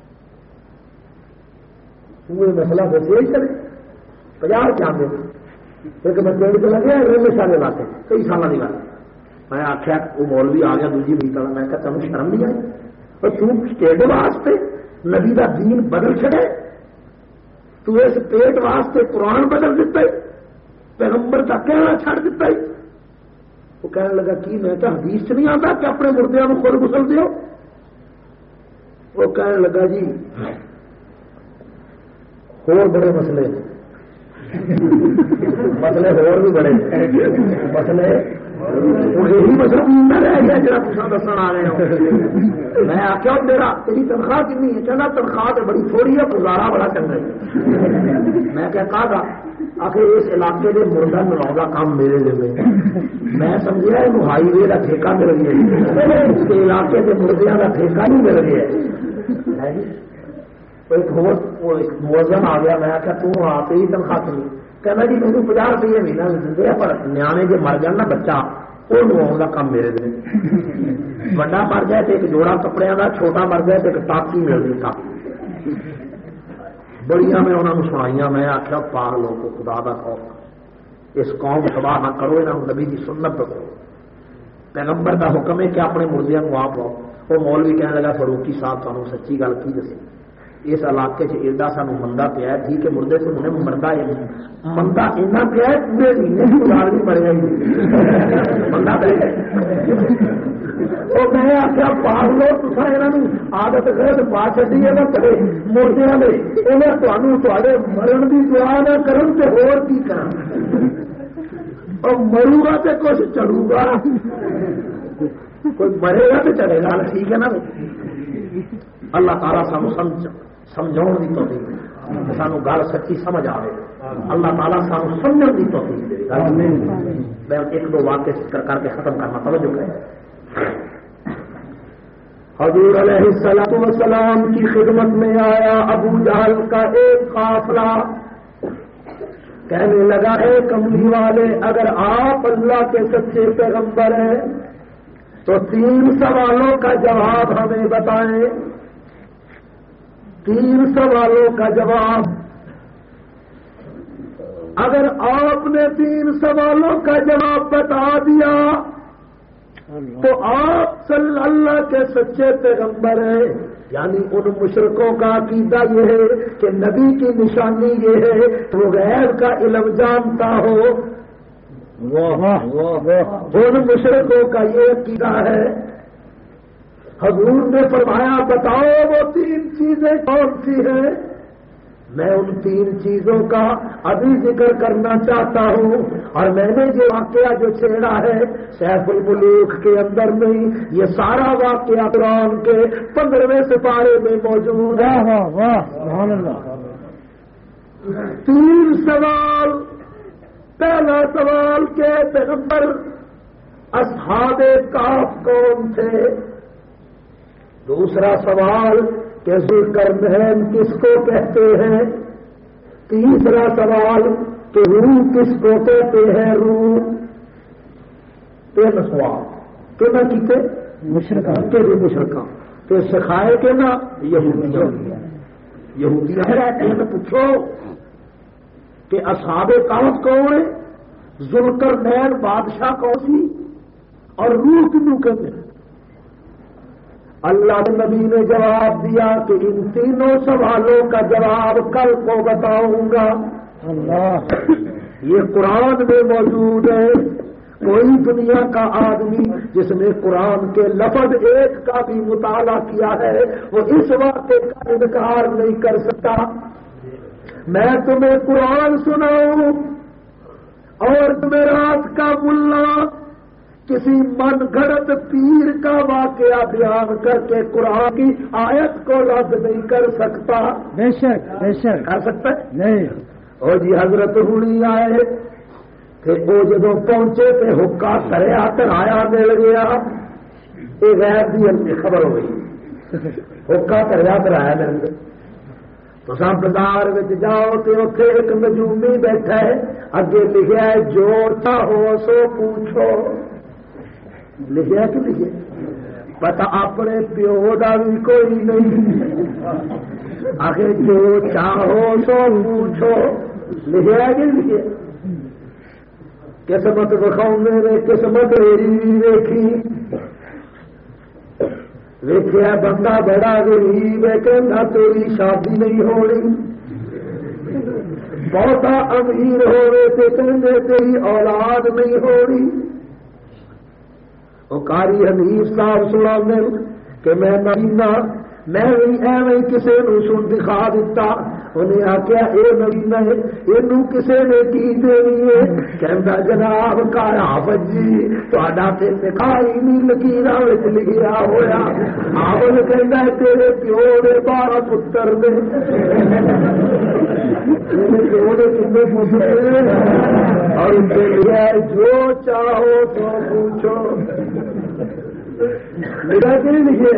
وہ مسئلہ دسے ہی چلے پچاس کیا دے ایک بچے کو لگے رنگ سالے لاتے کئی سالوں کی بات. میں آخیا وہ مولوی آ گیا دوجی بھی طرح، میں کہا تمہیں شرم نہیں آئی اور تم اسٹیٹ واسطے نبی کا دین بدل چڑے، تو اس پیٹ واسطے قرآن بدل دیتا ہے، پیغمبر کا کہنا چھڑ دیتا ہے. وہ کہنے لگا کی میں کیا حدیث چ نہیں آتا کہ اپنے مردیاں کو خود غسل دیو. وہ کہنے لگا جی اور بڑے مسئلے مسئلے اور بھی بڑے مسئلے یہی مسئلہ نہ رہ گیا جا پوچھنا دسن آ رہے ہو. میں آخیا میرا تیری تنخواہ کنی ہے؟ کہنا تنخواہ تو بڑی تھوڑی ہے، گزارا بڑا چنگا ہے. میں کیا کہا تھا آخر اس علاقے کے مردہ ملاؤ کا کام میرے لیے، میں سمجھا یہ ہائی وے کا ٹھیکہ مل گیا، اس علاقے کے مردیاں کا ٹھیکہ نہیں مل گیا. ایک موزن آ گیا، میں آخیا تو آپ ہی تنخواہ کنی؟ کہنا جی مجھے پچاس روپیے مہینہ دے پر نیانے جی مر جان نا بچہ وہ آؤں کا کام میرے دن بڑا مر جائے تو ایک جوڑا کپڑے کا، چھوٹا مر جائے تو ایک ٹاپی ملتی ٹاپی بڑیاں میں انہوں نے سنائیاں. میں آخیا پاگل لوگ خدا کا خوف اس قوم تباہ نہ کرو، یہاں نبی کی سنت کرو. پیغمبر کا حکم ہے کہ اپنے مردیاں کو آپ لاؤ. وہ مولوی کہنے لگا فاروقی صاحب تمہیں سچی گل کی دسی اس علاقے سے ایڈا سانو مندا پیا تھی کہ مردے سے انہیں مردا مندا ایسا پیا پورے مہینے کی گزار بھی مریا ہی مندا پہ. وہ میں آخیا پاگ لو تصا یہاں آدت غلط پا چی ہے نا کرے مردیا نے انہیں تمہیں تے مرن کی دعا نہ کرن تے ہور کی کرن اور مرو گا تو کچھ چڑھو گا، کوئی مرے گا تو چلے گا. ٹھیک ہے نا. اللہ تعالیٰ سانو سمجھ سمجھاؤ کی توفیق دے، سانو گل سچی سمجھ آئے. اللہ تعالیٰ سانو سمجھنے کی توفیق دے. میں ایک دو واقعے ذکر کر کے ختم کرنا توجہ کریں. حضور علیہ الصلوۃ والسلام کی خدمت میں آیا ابو جہل کا ایک قافلہ. کہنے لگا اے کملی والے، اگر آپ اللہ کے سچے پیغمبر ہیں تو تین سوالوں کا جواب ہمیں بتائیں. تین سوالوں کا جواب. اگر آپ نے تین سوالوں کا جواب بتا دیا تو آپ صلی اللہ کے سچے پیغمبر ہیں. یعنی ان مشرکوں کا عقیدہ یہ ہے کہ نبی کی نشانی یہ ہے وہ غیب کا علم جانتا ہو. ان مشرکوں کا یہ عقیدہ ہے. حضور نے فرمایا بتاؤ وہ تین چیزیں کون سی ہیں. میں ان تین چیزوں کا ابھی ذکر کرنا چاہتا ہوں. اور میں نے جو واقعہ جو چھیڑا ہے سیف الملوک کے اندر نہیں، یہ سارا واقعہ قرآن کے پندرہویں سپارے میں موجود ہے. تین سوال. پہلا سوال کہ پیغمبر اصحاب کہف کون تھے. دوسرا سوال کہ ذوالقرنین کس کو کہتے ہیں. تیسرا سوال کہ روح کس کو کہتے ہیں. روح. تین سوال کہ نہ کیتے مشرکہ کے بھی مشرکہ تو سکھائے کہ نہ یہودیاں یہودیاں رہتے ہیں. پوچھو کہ اصحاب کہف کون ہے، ذوالقرنین بادشاہ کون سی، اور روح کنو کہتے ہیں. اللہ کے نبی نے جواب دیا کہ ان تینوں سوالوں کا جواب کل کو بتاؤں گا. اللہ یہ قرآن میں موجود ہے. کوئی دنیا کا آدمی جس نے قرآن کے لفظ ایک کا بھی مطالعہ کیا ہے وہ اس واقعے کا انکار نہیں کر سکتا. میں تمہیں قرآن سناؤں اور تمہیں رات کا ملا کسی من گھڑت پیر کا واقعہ بیان کر کے قرآن کی آیت کو رد نہیں کر سکتا. بے شک بے شک کر سکتا ہے نہیں. اور جی حضرت ہوئی آئے کہ وہ جب پہنچے تو حکا کریا کرایا مل گیا. یہ غیر دی خبر ہو گئی. حکا کریا کرایا مل گیا تو سب بازار میں جاؤ تو اتنے ایک نجومی بیٹھا ہے. اگے لکھا ہے جو چاہو سو پوچھو. لکھا کہ لکھے پتا اپنے پیو کا بھی کوئی نہیں. آخر جو چاہو سو پوچھو. لکھا کہ لکھے قسمت بکھاؤ نے قسمت میری ویکھی. ویکھیا بندہ بڑا غریب ہے کہنا تیری شادی نہیں ہونی. بہتا امیر ہوئے تو کہنے تیری اولاد نہیں ہونی. وہ قاری حنیف صاحب سنا میں کہ میں مدینہ میں ایویں کسی نو سن دکھا دیتا. انہیں آخیا یہ مدینہ ہے یہ کسی نے کی دینی ہے. کہتا جناب کارا بجی تا دکھائی نہیں لکیر لکھیا ہوا. آپ نے کہنا تیرے پیو نے بارہ پتر نے پیو نے کتنے پتر اور جو چاہو تو پوچھو. میرا کہ لکھے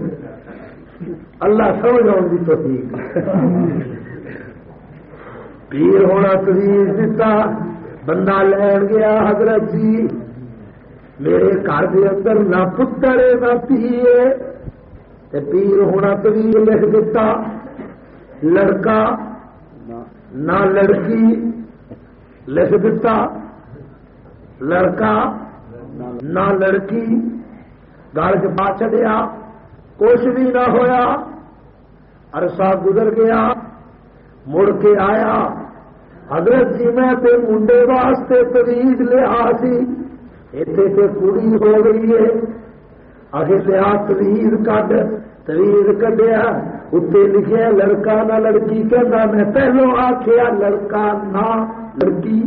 اللہ سمجھ آؤں گی تو ٹھیک. پیر ہونا تجویز دیتا بندہ لین گیا حضرت جی میرے گھر کے اندر نہ پتر ہے نہ دھیے تے پیر ہونا تجویز لکھ دیتا لڑکا نہ لڑکی لکھ دیتا لڑکا نہ لڑکی گل چ پا چڑیا کچھ بھی نہ ہویا عرصہ گزر گیا مڑ کے آیا حضرت جی میں تے منڈے واسطے تجویز لیا سی اتنے تے کڑی ہو گئی ہے اگے لیا تجویز کڈ تجویز کڈیا اتنے لکھے لڑکا نہ لڑکی کہنا میں پہلو آخیا لڑکا نہ لڑکی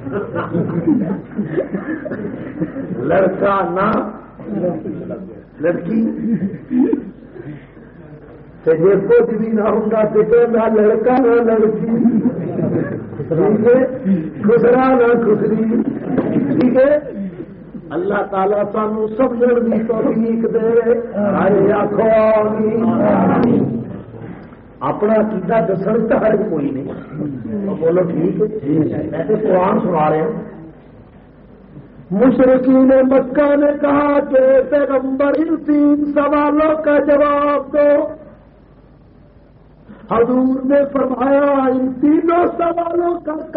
لڑکا نہ لڑکی جی کچھ بھی نہ ہوں تو کہنا لڑکا نہ لڑکی ٹھیک ہے خسرا نہ خسری ٹھیک ہے اللہ تعالیٰ سانو سمجھن کی توفیق دے آخو اپنا کیتا دسن تو ہر کوئی نہیں بولو ٹھیک ہے میں تو قرآن سنا رہا ہوں مشرقین مکہ نے کہا کہ پیغمبر ان تین سوالوں کا جواب دو حضور نے فرمایا ان تینوں سوالوں کا